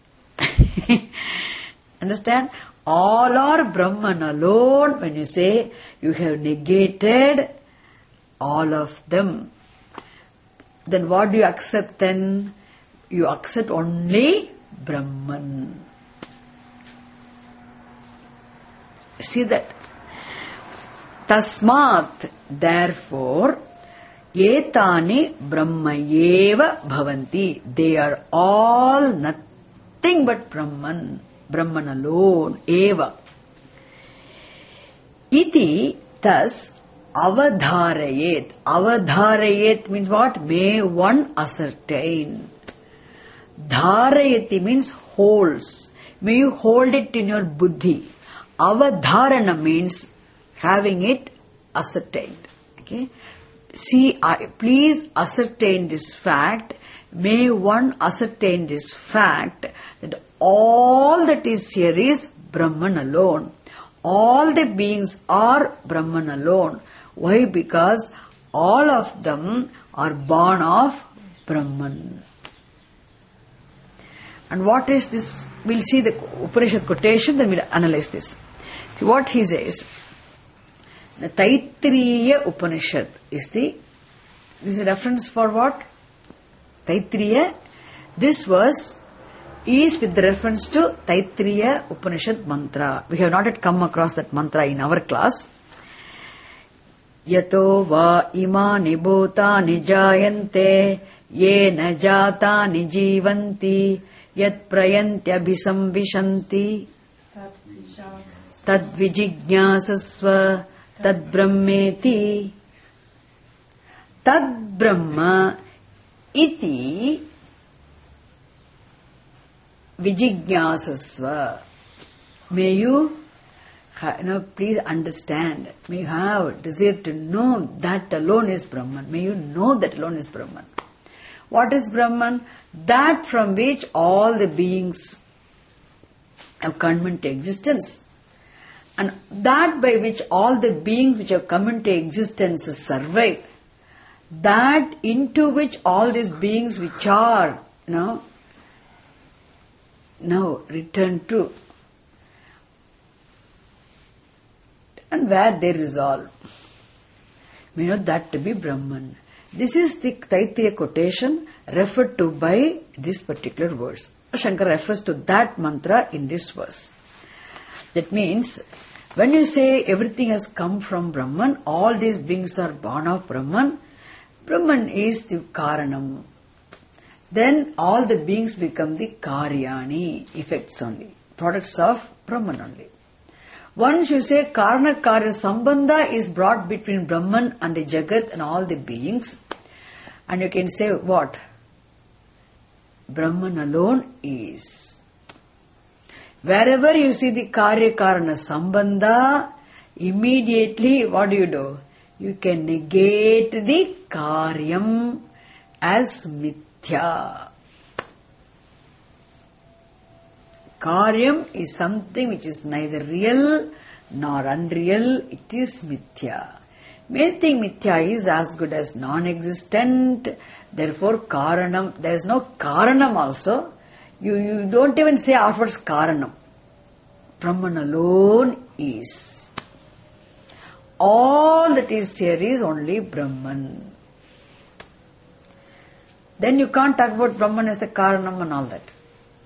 Understand? All are Brahman alone. When you say you have negated all of them, then what do you accept then? You accept only Brahman. See that? Tasmat, therefore, Yetani Brahmayeva Bhavanti. They are all nothing but Brahman. Brahman alone. Eva. Iti, thus, avadharayet. Avadharayet means what? May one ascertain. Dharayati means holds. May you hold it in your buddhi. Avadharana means having it ascertained. Okay? See, I, please ascertain this fact. May one ascertain this fact that all that is here is Brahman alone. All the beings are Brahman alone. Why? Because all of them are born of Brahman. And what is this? We'll see the Upanishad quotation, then we'll analyze this. See what he says. The Taittiriya Upanishad is the, this is a reference for what? Taittiriya. This verse is with the reference to Taittiriya Upanishad mantra. We have not yet come across that mantra in our class. Yato va imani bhutani jayante yena jatani jivanti yat prayantyabhisamvishanti tad vijijñāsasva tad brahmeti. Tad brahma iti vijijñāsasva. May you Now, please understand. May you have desire to know that alone is Brahman. May you know that alone is Brahman. What is Brahman? That from which all the beings have come into existence. And that by which all the beings which have come into existence survive, that into which all these beings which are, you know, now return to, and where they resolve. We know that to be Brahman. This is the Taittiriya quotation referred to by this particular verse. Shankara refers to that mantra in this verse. That means, when you say everything has come from Brahman, all these beings are born of Brahman, Brahman is the Karanam. Then all the beings become the Karyani, effects only, products of Brahman only. Once you say Karana Karya Sambandha is brought between Brahman and the Jagat and all the beings, and you can say what? Brahman alone is. Wherever you see the Karya Karana Sambandha, immediately what do you do? You can negate the Karyam as Mithya. Karyam is something which is neither real nor unreal, it is Mithya. Main thing Mithya is as good as non-existent, therefore Karanam, there is no Karanam also. You, you don't even say afterwards Karanam. Brahman alone is. All that is here is only Brahman. Then you can't talk about Brahman as the Karanam and all that.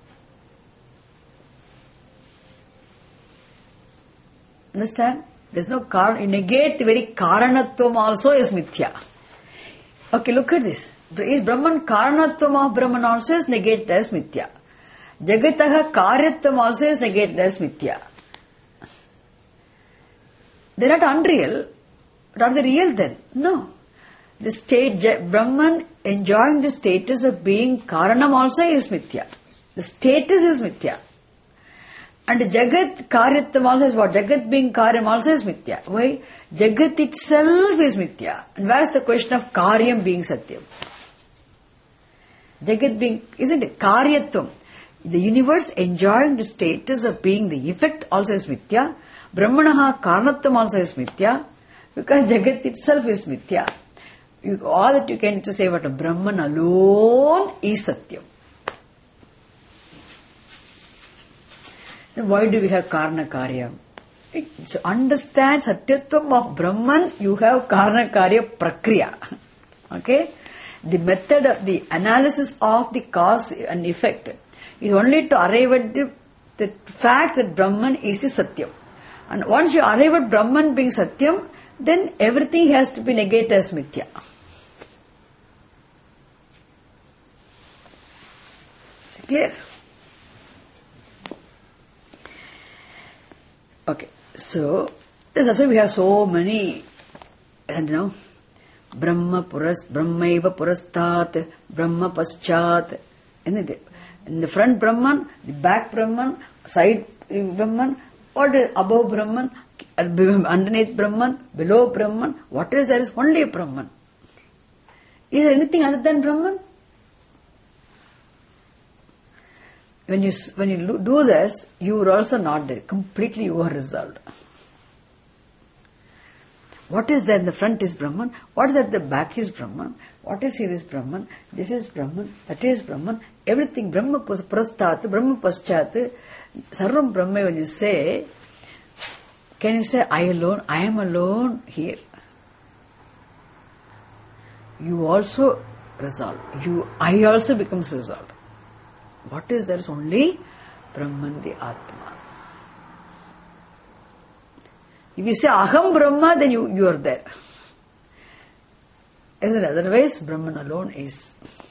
Understand? There's no Karan. You negate the very Karanatvam also is Mithya. Okay, look at this. Is Brahman Karanatvam of Brahman also is negated as Mithya. Jagataha Karyatvam also is negated as Mithya. They're not unreal, but are they real then? No. The state, Brahman enjoying the status of being Karanam also is Mithya. The status is Mithya. And Jagat Karyatvam also is what? Jagat being Karyam also is Mithya. Why? Jagat itself is Mithya. And where is the question of Karyam being Satyam? Jagat being, isn't it? Karyatvam. The universe enjoying the status of being the effect also is Mithya. Brahmanaha Karanatvam also is Mithya. Because Jagat itself is Mithya. You, all that you can to say about a Brahman alone is Satyam. Then why do we have Karana Karya? To understand Satyatvam of Brahman, you have Karana Karya Prakriya. Okay? The method of the analysis of the cause and effect is only to arrive at the, the fact that Brahman is the Satyam. And once you arrive at Brahman being Satyam, then everything has to be negated as Mithya. Is it clear? Okay, so that's why we have so many, and you know, Brahma Puras, Brahmaiva Purastat, Brahma Paschat, and in the front Brahman, the back Brahman, side Brahman, or the above Brahman, underneath Brahman, below Brahman, what is there is only Brahman. Is there anything other than Brahman? When you when you do this, you are also not there. Completely you are resolved. What is there in the front is Brahman. What is at the back is Brahman. What is here is Brahman. This is Brahman. That is Brahman. Everything Brahma Prastat, Brahma Paschat, Sarvam Brahma. When you say, can you say I alone? I am alone here. You also resolve. You I also becomes resolved. What is there is only Brahman, the Atma. If you say Aham Brahma, then you, you are there. Isn't it? Otherwise, Brahman alone is.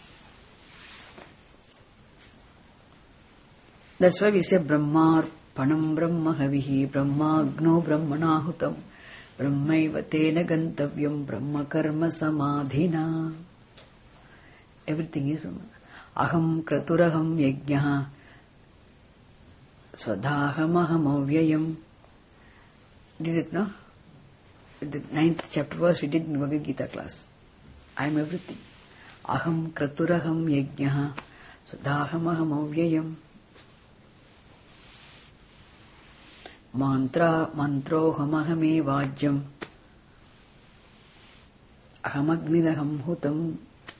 That's why we say Brahma Panam Brahma Havihi Brahmagno Brahmanahutam Brahmaiva Tena Gantavyam Brahma Karma Samadhina. Everything is Brahman. Aham kraturaham yajnaha swadaham avyayam. Did it, no? The ninth chapter verse we did in Bhagavad Gita class. I am everything. Aham kraturaham yajnaha swadaham avyayam. mantra, mantrohamahame vajyam, ahamagnilaham hutam.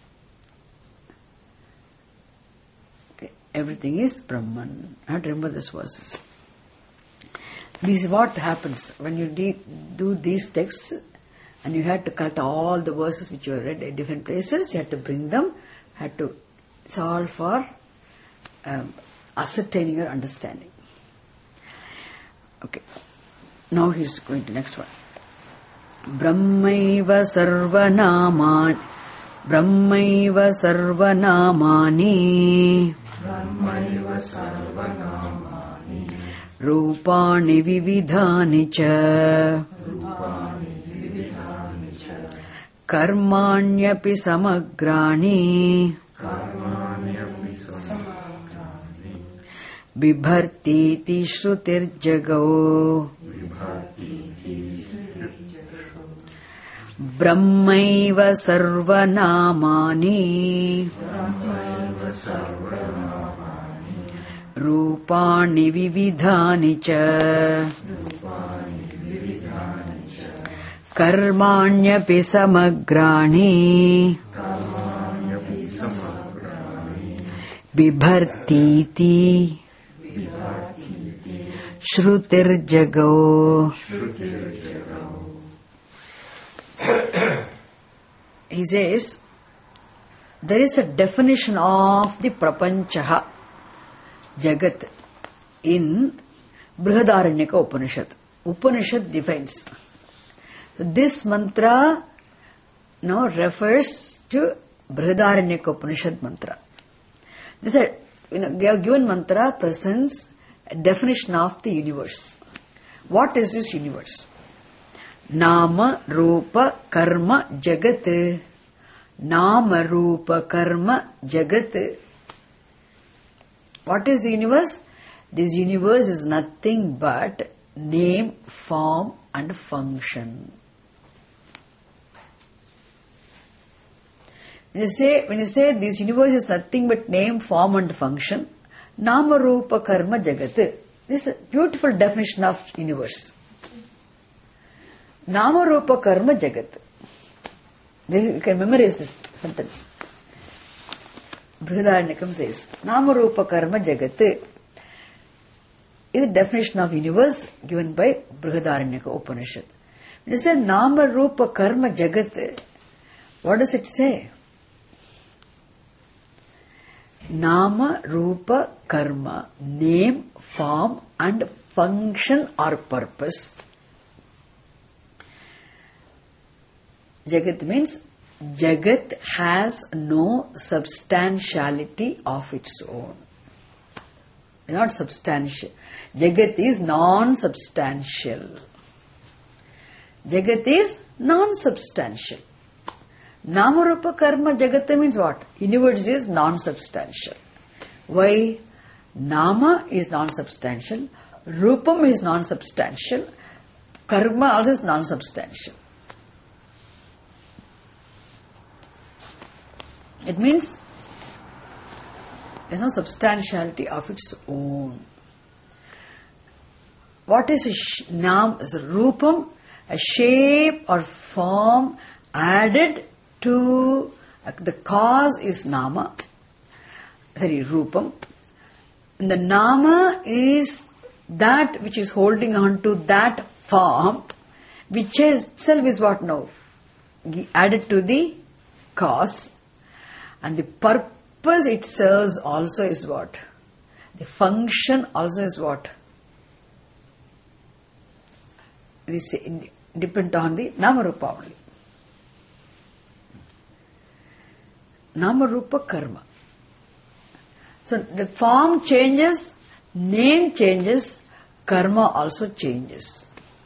Okay, everything is Brahman. I have to remember these verses. This is what happens when you de- do these texts, and you had to collect all the verses which you have read at different places. You had to bring them. Had to. It's all for um, ascertaining your understanding. Okay. Now he is going to next one. Brahmaiva sarvanaman Brahmaiva sarvanamani Brahmaiva sarvanamani Rupani vividhani cha Rupani vividhani cha Karmanyapi samagrani Karmanyapi samagrani Bibhartiti shrutirjagao Vibhartiti Brahmaiva sarvanamani Brahmaiva sarvanamani Rupani vividhani cha Rupani vividhani cha Karmanyapi samagrani Karmanyapi samagrani Bibhartiti Vibhartiti shrutirjagao. Shrutirjagao. He says, there is a definition of the prapanchaha, jagat, in Brihadaranyaka Upanishad. Upanishad defines. So this mantra now refers to Brihadaranyaka Upanishad mantra. This is, you know, given mantra presents a definition of the universe. What is this universe? Nama, Rupa, Karma, Jagat. Nama, Rupa, Karma, Jagat. What is the universe? This universe is nothing but name, form and function. When you say, when you say this universe is nothing but name, form and function, Nama, Rupa, Karma, Jagat. This is a beautiful definition of universe. Nama Rupa Karma Jagat. You can memorize this sentence. Brihadaranyakam says, Nama Rupa Karma Jagat is the definition of universe given by Brihadaranyaka Upanishad. When you say Nama Rupa Karma Jagat, what does it say? Nama Rupa Karma, name, form and function or purpose. Jagat means Jagat has no substantiality of its own. Not substantial. Jagat is non-substantial. Jagat is non-substantial. Namarupa Karma Jagat means what? Universe is non-substantial. Why? Nama is non-substantial. Rupam is non-substantial. Karma also is non-substantial. It means there is no substantiality of its own. What is a sh- nam? Is a rupam, a shape or form added to uh, the cause is nama. Sorry, rupam. And the nama is that which is holding on to that form, which itself is what now? Added to the cause. And the purpose it serves also is what? The function also is what? This depends on the Namarupa only. Namarupa Karma. So the form changes, name changes, karma also changes.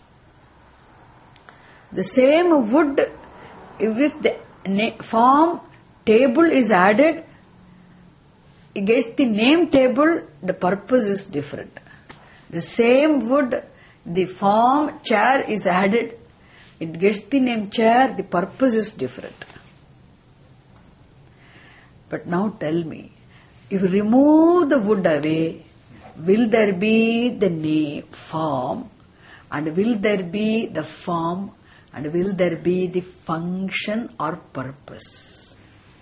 The same wood, if the form table is added, it gets the name table, the purpose is different. The same wood, the form chair is added, it gets the name chair, the purpose is different. But now tell me, if you remove the wood away, will there be the name, form and will there be the form, and will there be the function or purpose.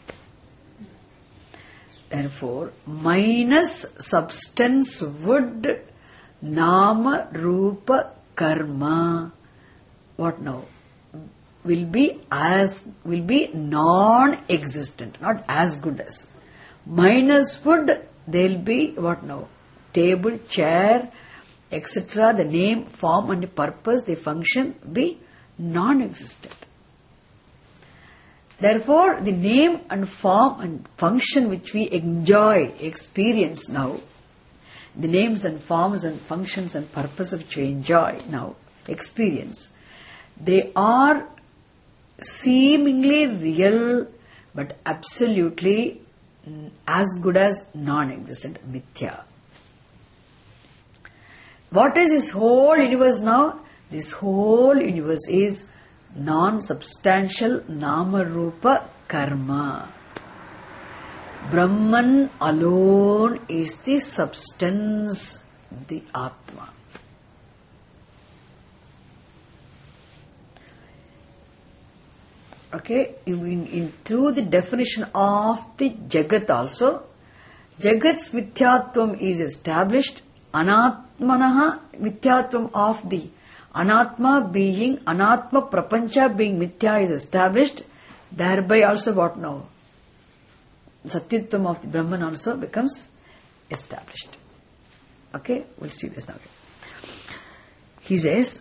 Therefore, minus substance would nama rupa karma, what now? Will be as, will be non-existent, not as good as. Minus wood, there will be, what now? Table, chair, et cetera. The name, form and purpose, the function be non-existent. Therefore, the name and form and function which we enjoy, experience now, the names and forms and functions and purpose which we enjoy now, experience, they are seemingly real but absolutely as good as non-existent, mithya. What is this whole universe now? This whole universe is non-substantial nama-rupa karma. Brahman alone is the substance, the Atma. Okay, in, in through the definition of the Jagat also, Jagat's Mithyatvam is established, Anatmanaha Mithyatvam of the Anatma being, Anatma Prapancha being Mithya is established, thereby also what now? Satyatvam of the Brahman also becomes established. Okay, we'll see this now. He says,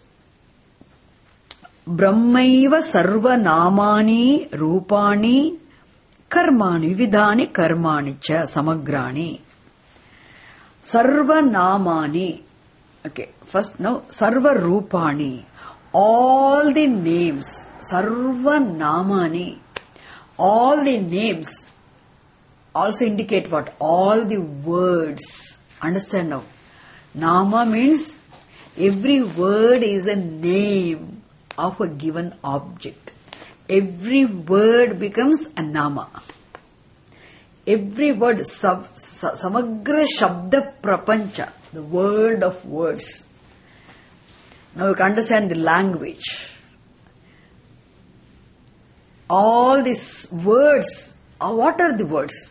Brahmaiva sarva namani rupani karmani vidhani karmani cha samagrani. Sarva namani. Okay, first now sarva rupani. All the names. Sarva namani. All the names also indicate what? All the words. Understand now. Nama means every word is a name of a given object. Every word becomes a nama. Every word, sab, samagra shabda prapancha, the world of words. Now you can understand the language. All these words, what are the words?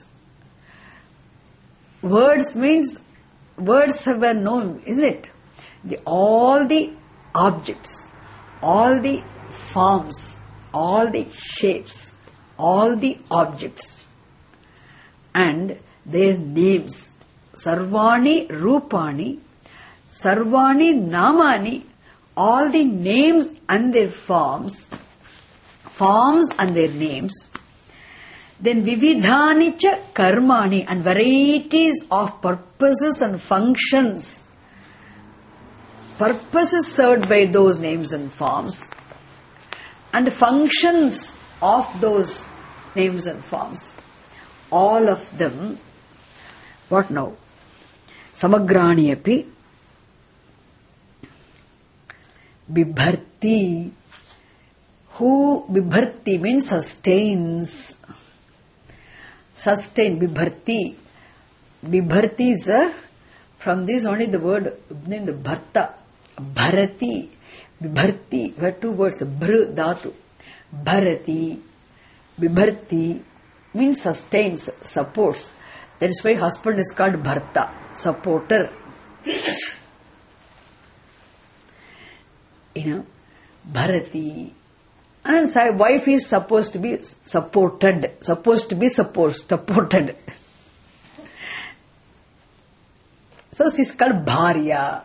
Words means, words have been known, isn't it? The, all the objects, all the forms, all the shapes, all the objects and their names. Sarvani Rupani, Sarvani Namani, all the names and their forms, forms and their names. Then Vividhani cha Karmani, and varieties of purposes and functions. Purposes served by those names and forms, and functions of those names and forms. All of them, what now? Samagrani api bibharti. Who bibharti means sustains. Sustain, bibharti. Bibharti is a, from this only the word, the bharta. Bharati, Bibharti, we have two words, Bhr Dhatu. Bharati, Bibharti means sustains, supports. That is why husband is called Bharta, supporter. You know, Bharati. And wife is supposed to be supported, supposed to be supposed, supported. So she is called Bharya.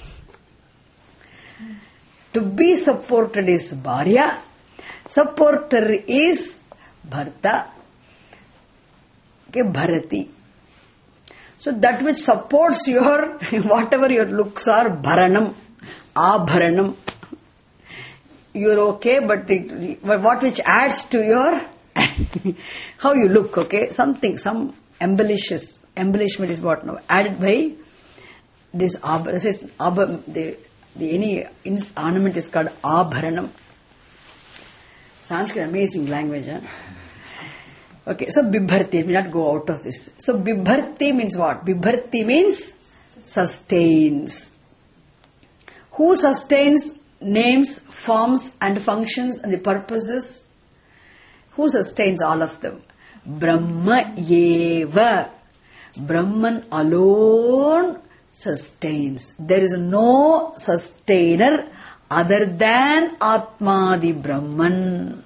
To be supported is Bharya, supporter is Bharta, okay, Bharati. So that which supports your, whatever your looks are, Bharanam, Abharanam. You're okay, but it, what which adds to your, how you look, okay, something, some embellishes, embellishment is what now, added by this Abharanam, so it's Abha, the The any ornament is called Abharanam. Sanskrit, amazing language. Huh? Okay, so Bibharti, we will not go out of this. So Bibharti means what? Bibharti means sustains. Who sustains names, forms and functions and the purposes? Who sustains all of them? Brahma Yeva. Brahman alone sustains. There is no sustainer other than Atma the Brahman.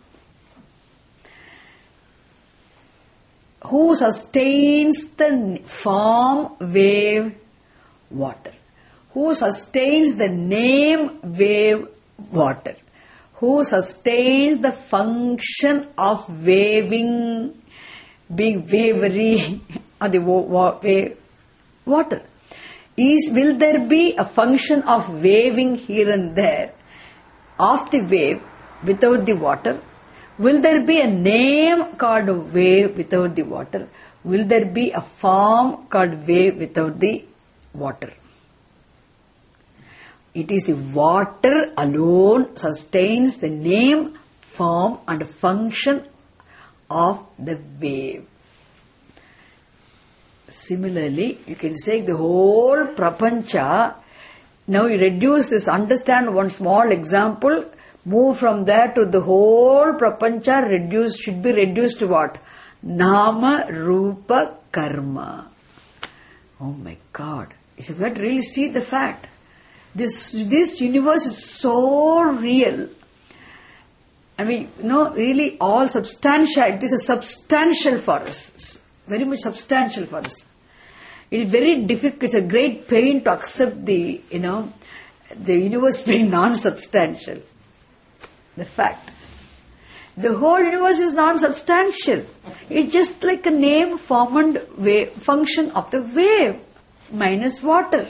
Who sustains the form, wave, water? Who sustains the name, wave, water? Who sustains the function of waving, being wavery, or the wa- wa- wave, water? Is, will there be a function of waving here and there of the wave without the water? Will there be a name called wave without the water? Will there be a form called wave without the water? It is the water alone sustains the name, form and function of the wave. Similarly, you can say the whole prapancha. Now you reduce this, understand one small example, move from there to the whole prapancha, reduce, should be reduced to what? Nama, Rupa, Karma. Oh my God. You have to really see the fact. This, this universe is so real. I mean, you know, really all substantial. It is a substantial for us. It's very much substantial for us. It is very difficult. It's a great pain to accept the, you know, the universe being non-substantial. The fact. The whole universe is non-substantial. It's just like a name, form and wave, function of the wave minus water.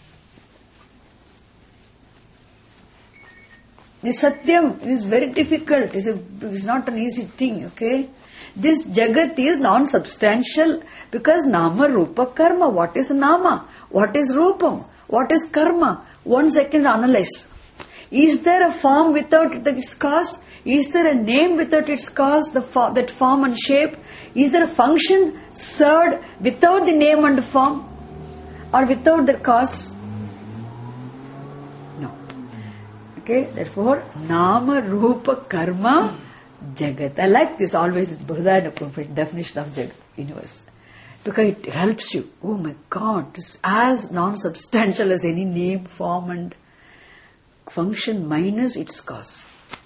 The Satyam is very difficult. It's, a, it's not an easy thing, okay? This Jagat is non-substantial because Nama, Rupa, Karma. What is Nama? What is Rupam? What is Karma? One second analyze. Is there a form without its cause? Is there a name without its cause, the fo- that form and shape? Is there a function served without the name and form? Or without the cause? No. Okay, therefore, Nama, Rupa, Karma, Jagat. I like this always, it's Bahudayana definition of Jagat, universe. Because it helps you. Oh my God, this is as non-substantial as any name, form and function minus its cause.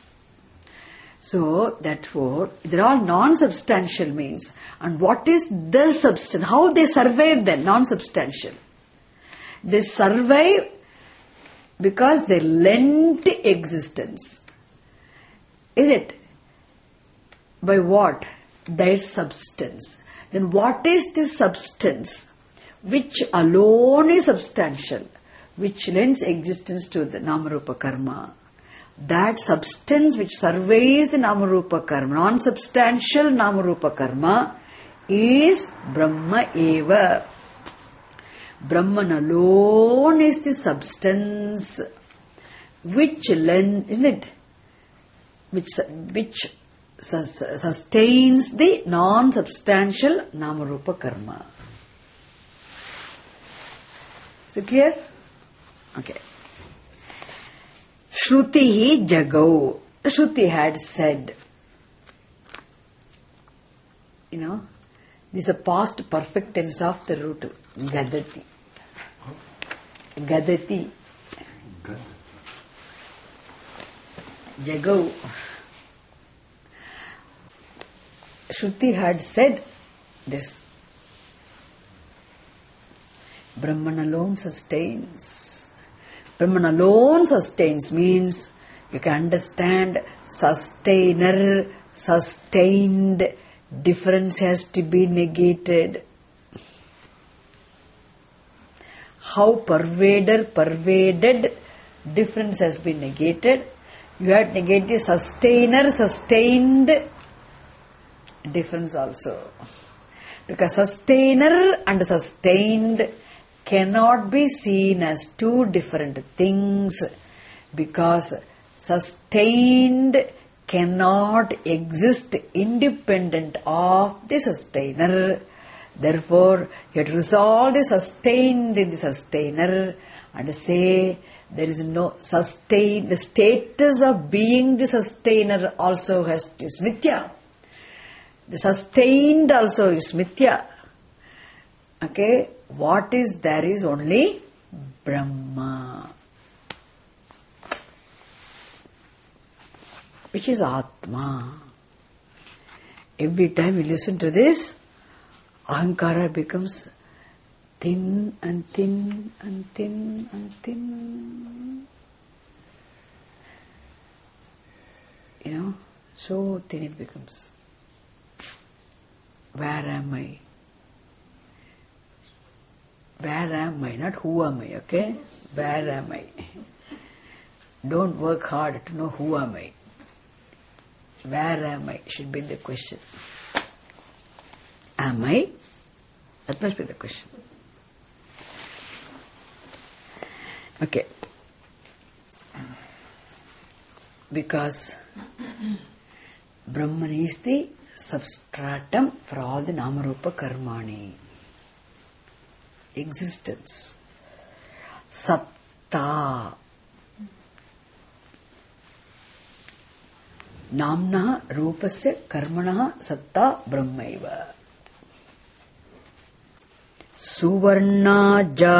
So, therefore, they're all non-substantial means. And what is the substance? How they survive then? Non-substantial. They survive because they lent existence. Is it? By what? Their substance. Then what is this substance which alone is substantial, which lends existence to the Namarupa Karma? That substance which surveys the Namarupa Karma, non-substantial Namarupa Karma, is Brahma Eva. Brahman alone is the substance which lends, isn't it? Which, which sustains the non-substantial Namarupa Karma. Is it clear? Okay. Shruti Jagau. Shruti had said, you know, this is a past perfect tense of the root Gadati. Gadati. Jagau. Shruti had said this. Brahman alone sustains. Brahman alone sustains means you can understand sustainer, sustained, difference has to be negated. How pervader, pervaded, difference has been negated. You have negated sustainer, sustained, difference also. Because sustainer and sustained cannot be seen as two different things, because sustained cannot exist independent of the sustainer. Therefore, you have to resolve the sustained in the sustainer and say There is no sustain. The status of being the sustainer also has is mithya. The sustained also is mithya. Okay, what is there is only Brahma, which is Atma. Every time we listen to this, Ahankara becomes thin and thin and thin and thin. You know, so thin it becomes. Where am I? Where am I? Not who am I, okay? Where am I? Don't work hard to know who am I. Where am I? Should be the question. Am I? That must be the question. Okay. Because Brahman is the substratum for all the Namarupa Karmani. Existence. Satta. Namna Rupasya Karmana Satta Brahmaiva. Suvarna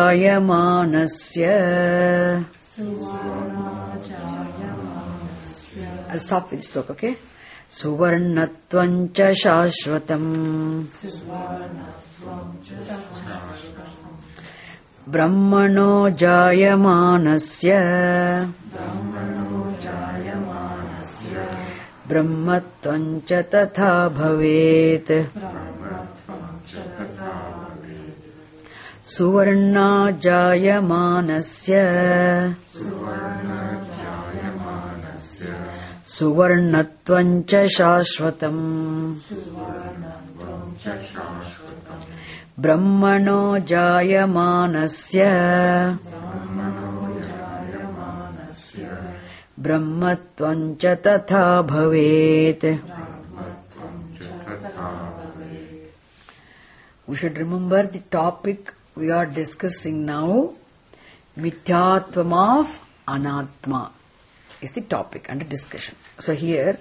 Jayamanasya. Suvarna Jayamanasya. I'll stop with this talk, okay? Suvarnatvancha Shashvatam. Suvarnatvancha Shashvatam. Brahmano Jayamanasya. Brahmano Jayamanasya. Brahmatvancha Tatha Bhavet. Brahmatvancha Tatha Bhavet. Suvarna Jayamanasya. Suvarna Jayamanasya. Suvarnatvancha Shashvatam. Suvarnatvancha Shashvatam. Brahmano Jayamanasya. Brahmano Jayamanasya. Brahmatvancha Tatha Bhavet. Brahmatvancha Tatha Bhavet. We should remember the topic we are discussing now. Mithyatvam of Anatma is the topic under discussion. So here,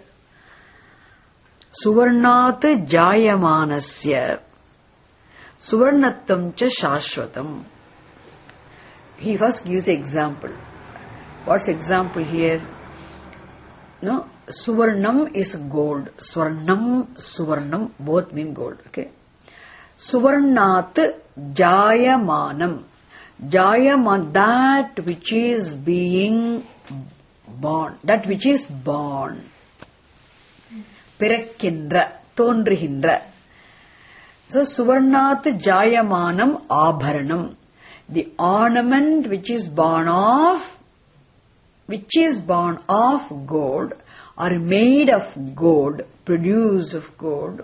Suvarnat Jayamanasya. Suvarnatvam cha Shashvatam. He first gives an example. What's example here? No, Suvarnam is gold. Swarnam, Suvarnam, both mean gold. Okay. Suvarnat Jayamanam. Jayaman, that which is being born. That which is born. Pirakkindra, thonruhindra. So, Suvarnat Jayamanam Abharanam. The ornament which is born of, which is born of gold, or made of gold, produced of gold.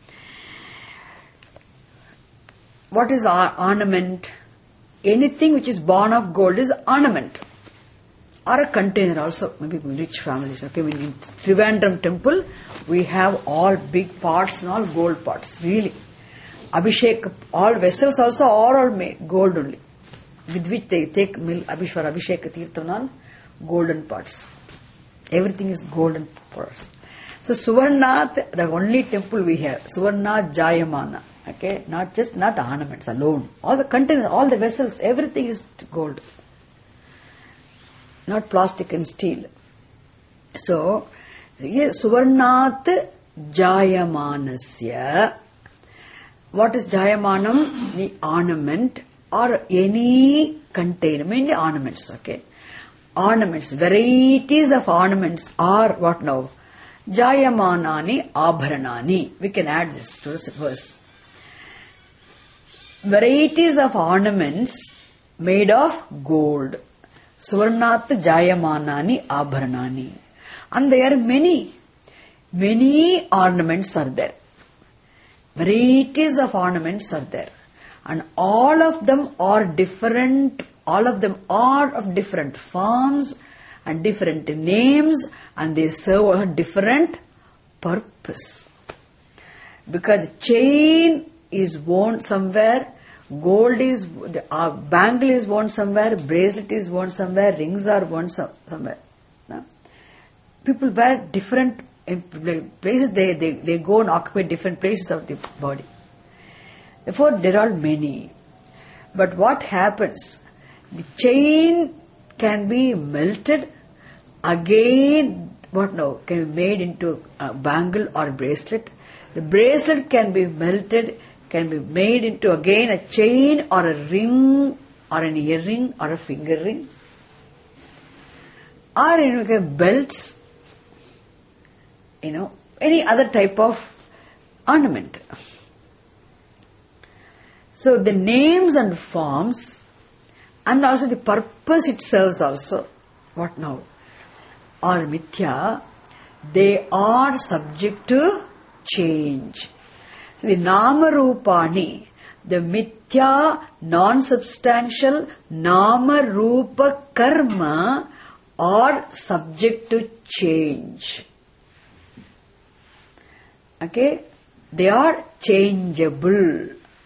What is our ornament? Anything which is born of gold is ornament. Or a container also, maybe rich families. Okay, when in Trivandrum temple, we have all big pots and all gold pots, really. Abhishek, all vessels also are all made gold only, with which they take milk, Abhishwar, Abhishek, Tirthanal, golden pots. Everything is golden pots. So Suvarnath, the only temple we have, Suvarnath Jayamana. Okay, not just not the ornaments alone. All the containers, all the vessels, everything is gold. Not plastic and steel. So, here Suvarnath Jayamanasya. What is Jayamanam? The ornament or any container, mainly ornaments, okay. Ornaments, varieties of ornaments are what now? Jayamanani Abharanani. We can add this to this verse. Varieties of ornaments made of gold. Suvarnat Jayamanani Abharanani. And there are many, many ornaments are there. Varieties of ornaments are there. And all of them are different, all of them are of different forms and different names, and they serve a different purpose. Because chain is worn somewhere, Gold is, the uh, bangle is worn somewhere, bracelet is worn somewhere, rings are worn some, somewhere. No? People wear different places, they, they, they go and occupy different places of the body. Therefore, there are many. But what happens? The chain can be melted, again, what now, can be made into a bangle or bracelet. The bracelet can be melted, can be made into again a chain or a ring or an earring or a finger ring. Or you know, belts, you know, any other type of ornament. So the names and forms and also the purpose it serves also, what now, are mithya, they are subject to change. So the nama rupani, the mithya, non-substantial nama rupa karma are subject to change. Okay? They are changeable.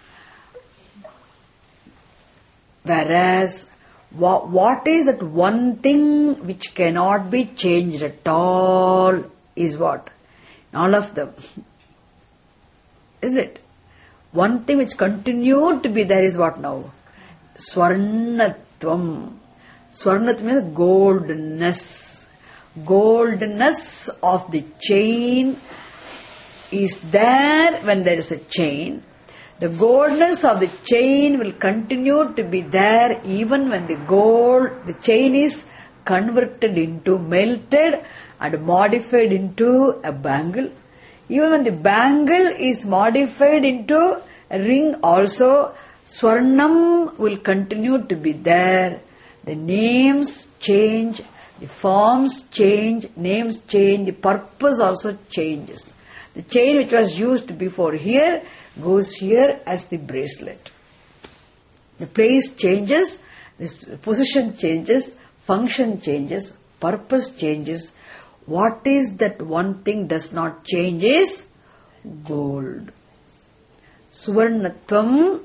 Whereas, what, what is that one thing which cannot be changed at all is what? All of them. Isn't it? One thing which continued to be there is what now? Swarnatvam. Swarnatvam means goldness. Goldness of the chain is there when there is a chain. The goldness of the chain will continue to be there even when the gold, the chain is converted into, melted and modified into a bangle. Even when the bangle is modified into a ring also, Swarnam will continue to be there. The names change, the forms change, names change, the purpose also changes. The chain which was used before here goes here as the bracelet. The place changes, this position changes, function changes, purpose changes. What is that one thing does not change is gold. Suvarnatvam,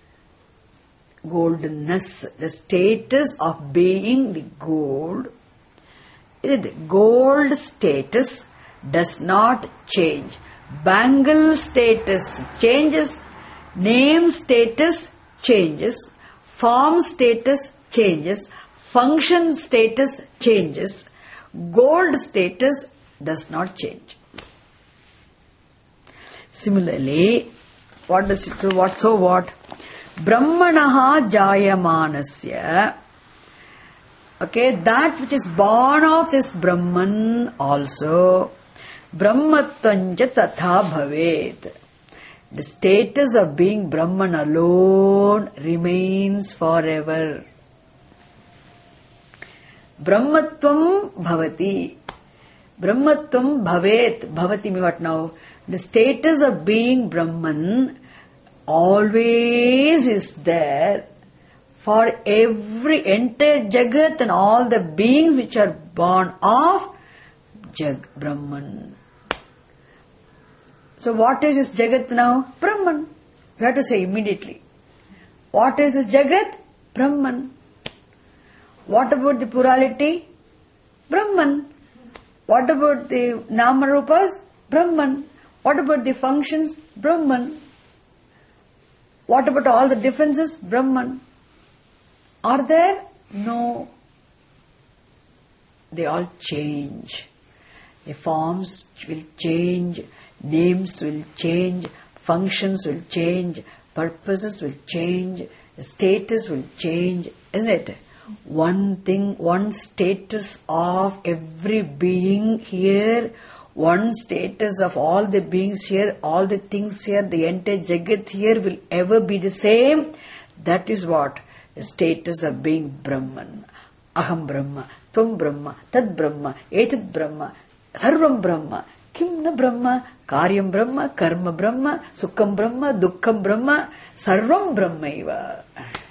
goldness, the status of being the gold. The gold status does not change. Bangle status changes, name status changes, form status changes, function status changes, gold status does not change. Similarly, what does it do? What so what? Brahmanaha jayamanasya. Okay, that which is born of this Brahman also, Brahmatvancha tatha bhavet. The status of being Brahman alone remains forever. Brahmatvam bhavati. Brahmatvam bhavet. Bhavati means what now? The status of being Brahman always is there for every entire Jagat and all the beings which are born of Jag, Brahman. So what is this Jagat now? Brahman. You have to say immediately. What is this Jagat? Brahman. What about the plurality? Brahman. What about the Namarupas? Brahman. What about the functions? Brahman. What about all the differences? Brahman. Are there? No. They all change. The forms will change, names will change, functions will change, purposes will change, status will change, isn't it? One thing, one status of every being here, one status of all the beings here, all the things here, the entire Jagat here will ever be the same. That is what? The status of being Brahman. Aham Brahma, Tvam Brahma, Tad Brahma, Etad Brahma, Sarvam Brahma, Kimna Brahma, Karyam Brahma, Karma Brahma, Sukham Brahma, Dukkham Brahma, Sarvam Brahmaiva.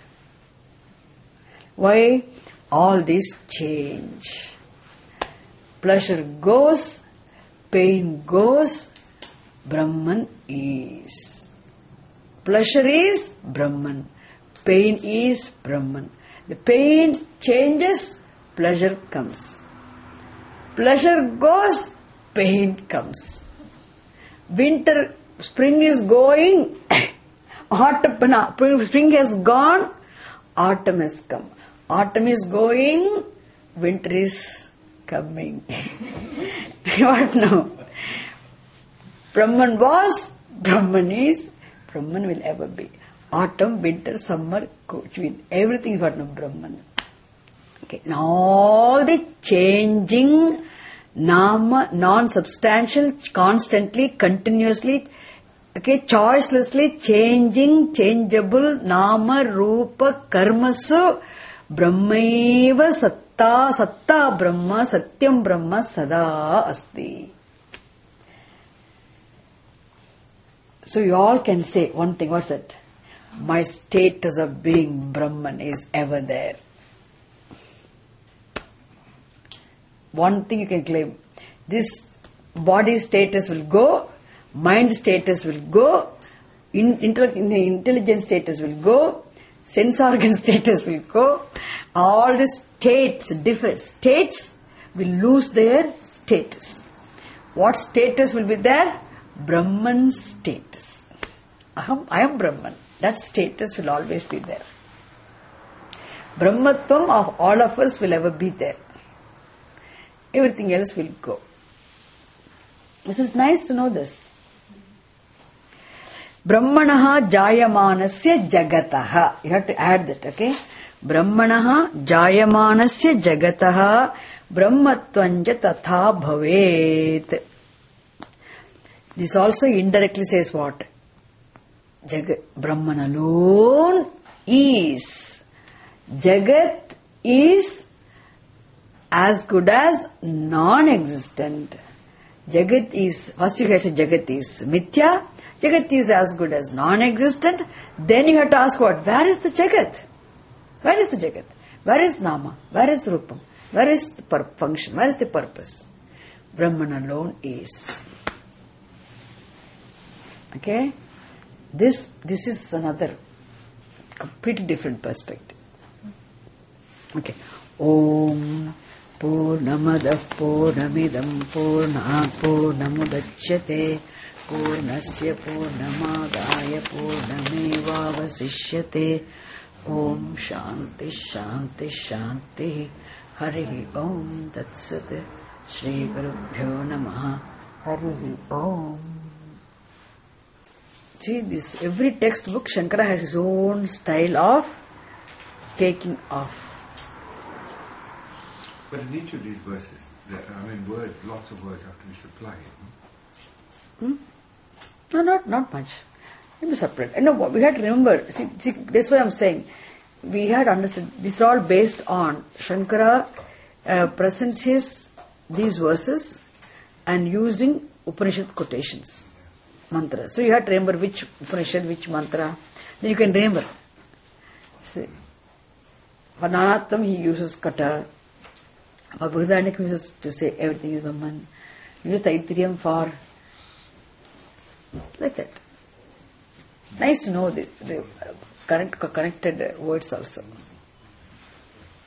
Why? All these change. Pleasure goes, pain goes, Brahman is. Pleasure is Brahman. pain is Brahman. The pain changes, pleasure comes. Pleasure goes, pain comes. Winter, spring is going, autumn, spring has gone, autumn has come. Autumn is going, winter is coming. What now? Brahman was, Brahman is, Brahman will ever be. Autumn, winter, summer, everything is what now? Brahman. Okay. Now all the changing, nama, non-substantial, constantly, continuously, okay, choicelessly changing, changeable, nama, rupa, karmasu, brahmaiva satta, satta brahma, satyam brahma, sada asti. So you all can say one thing, what's that? My status of being Brahman is ever there. One thing you can claim, this body status will go, mind status will go, in, intellect, intelligence status will go, sense organ status will go, all the states, different states will lose their status. What status will be there? Brahman status. Aham, I am Brahman. That status will always be there. Brahmatvam of all of us will ever be there. Everything else will go. This is nice to know this. Brahmanaha jayamanasya jagataha. You have to add that, okay? Brahmanaha jayamanasya jagataha brahmatvanja tatha bhavet. This also indirectly says what? Jagat, Brahman alone is. Jagat is as good as non-existent. Jagat is, first you have to say Jagat is Mithya, Jagat is as good as non-existent. Then you have to ask what? Where is the Jagat? Where is the Jagat? Where is Nama? Where is Rupam? Where is the pur- function? Where is the purpose? Brahman alone is. Okay? This, this is another completely different perspective. Okay. Om Purnamada Purnamidam Purnat Purnamudachyate Purnasya Purnamadaya Purnameva Vasishyate. Om Shanti Shanti Shanti. Hari Om Tatsat. Shri Gurubhyo Namaha. Hari Om. See, this every textbook, Shankara has his own style of taking off. But in each of these verses, there, I mean, words, lots of words have to be supplied. No? Hmm? No, not not much. Let me separate. And no, we had to remember. See, see, that's why I'm saying we had understood. These are all based on Shankara uh, presents his these verses and using Upanishad quotations. Mantra. So you have to remember which Upanishad, which mantra. Then you can remember. See, for Nanattam he uses kata. For Buddhanic he uses to say everything is Brahman. He uses Taittiriam for like that. Nice to know the, the current, connected words also.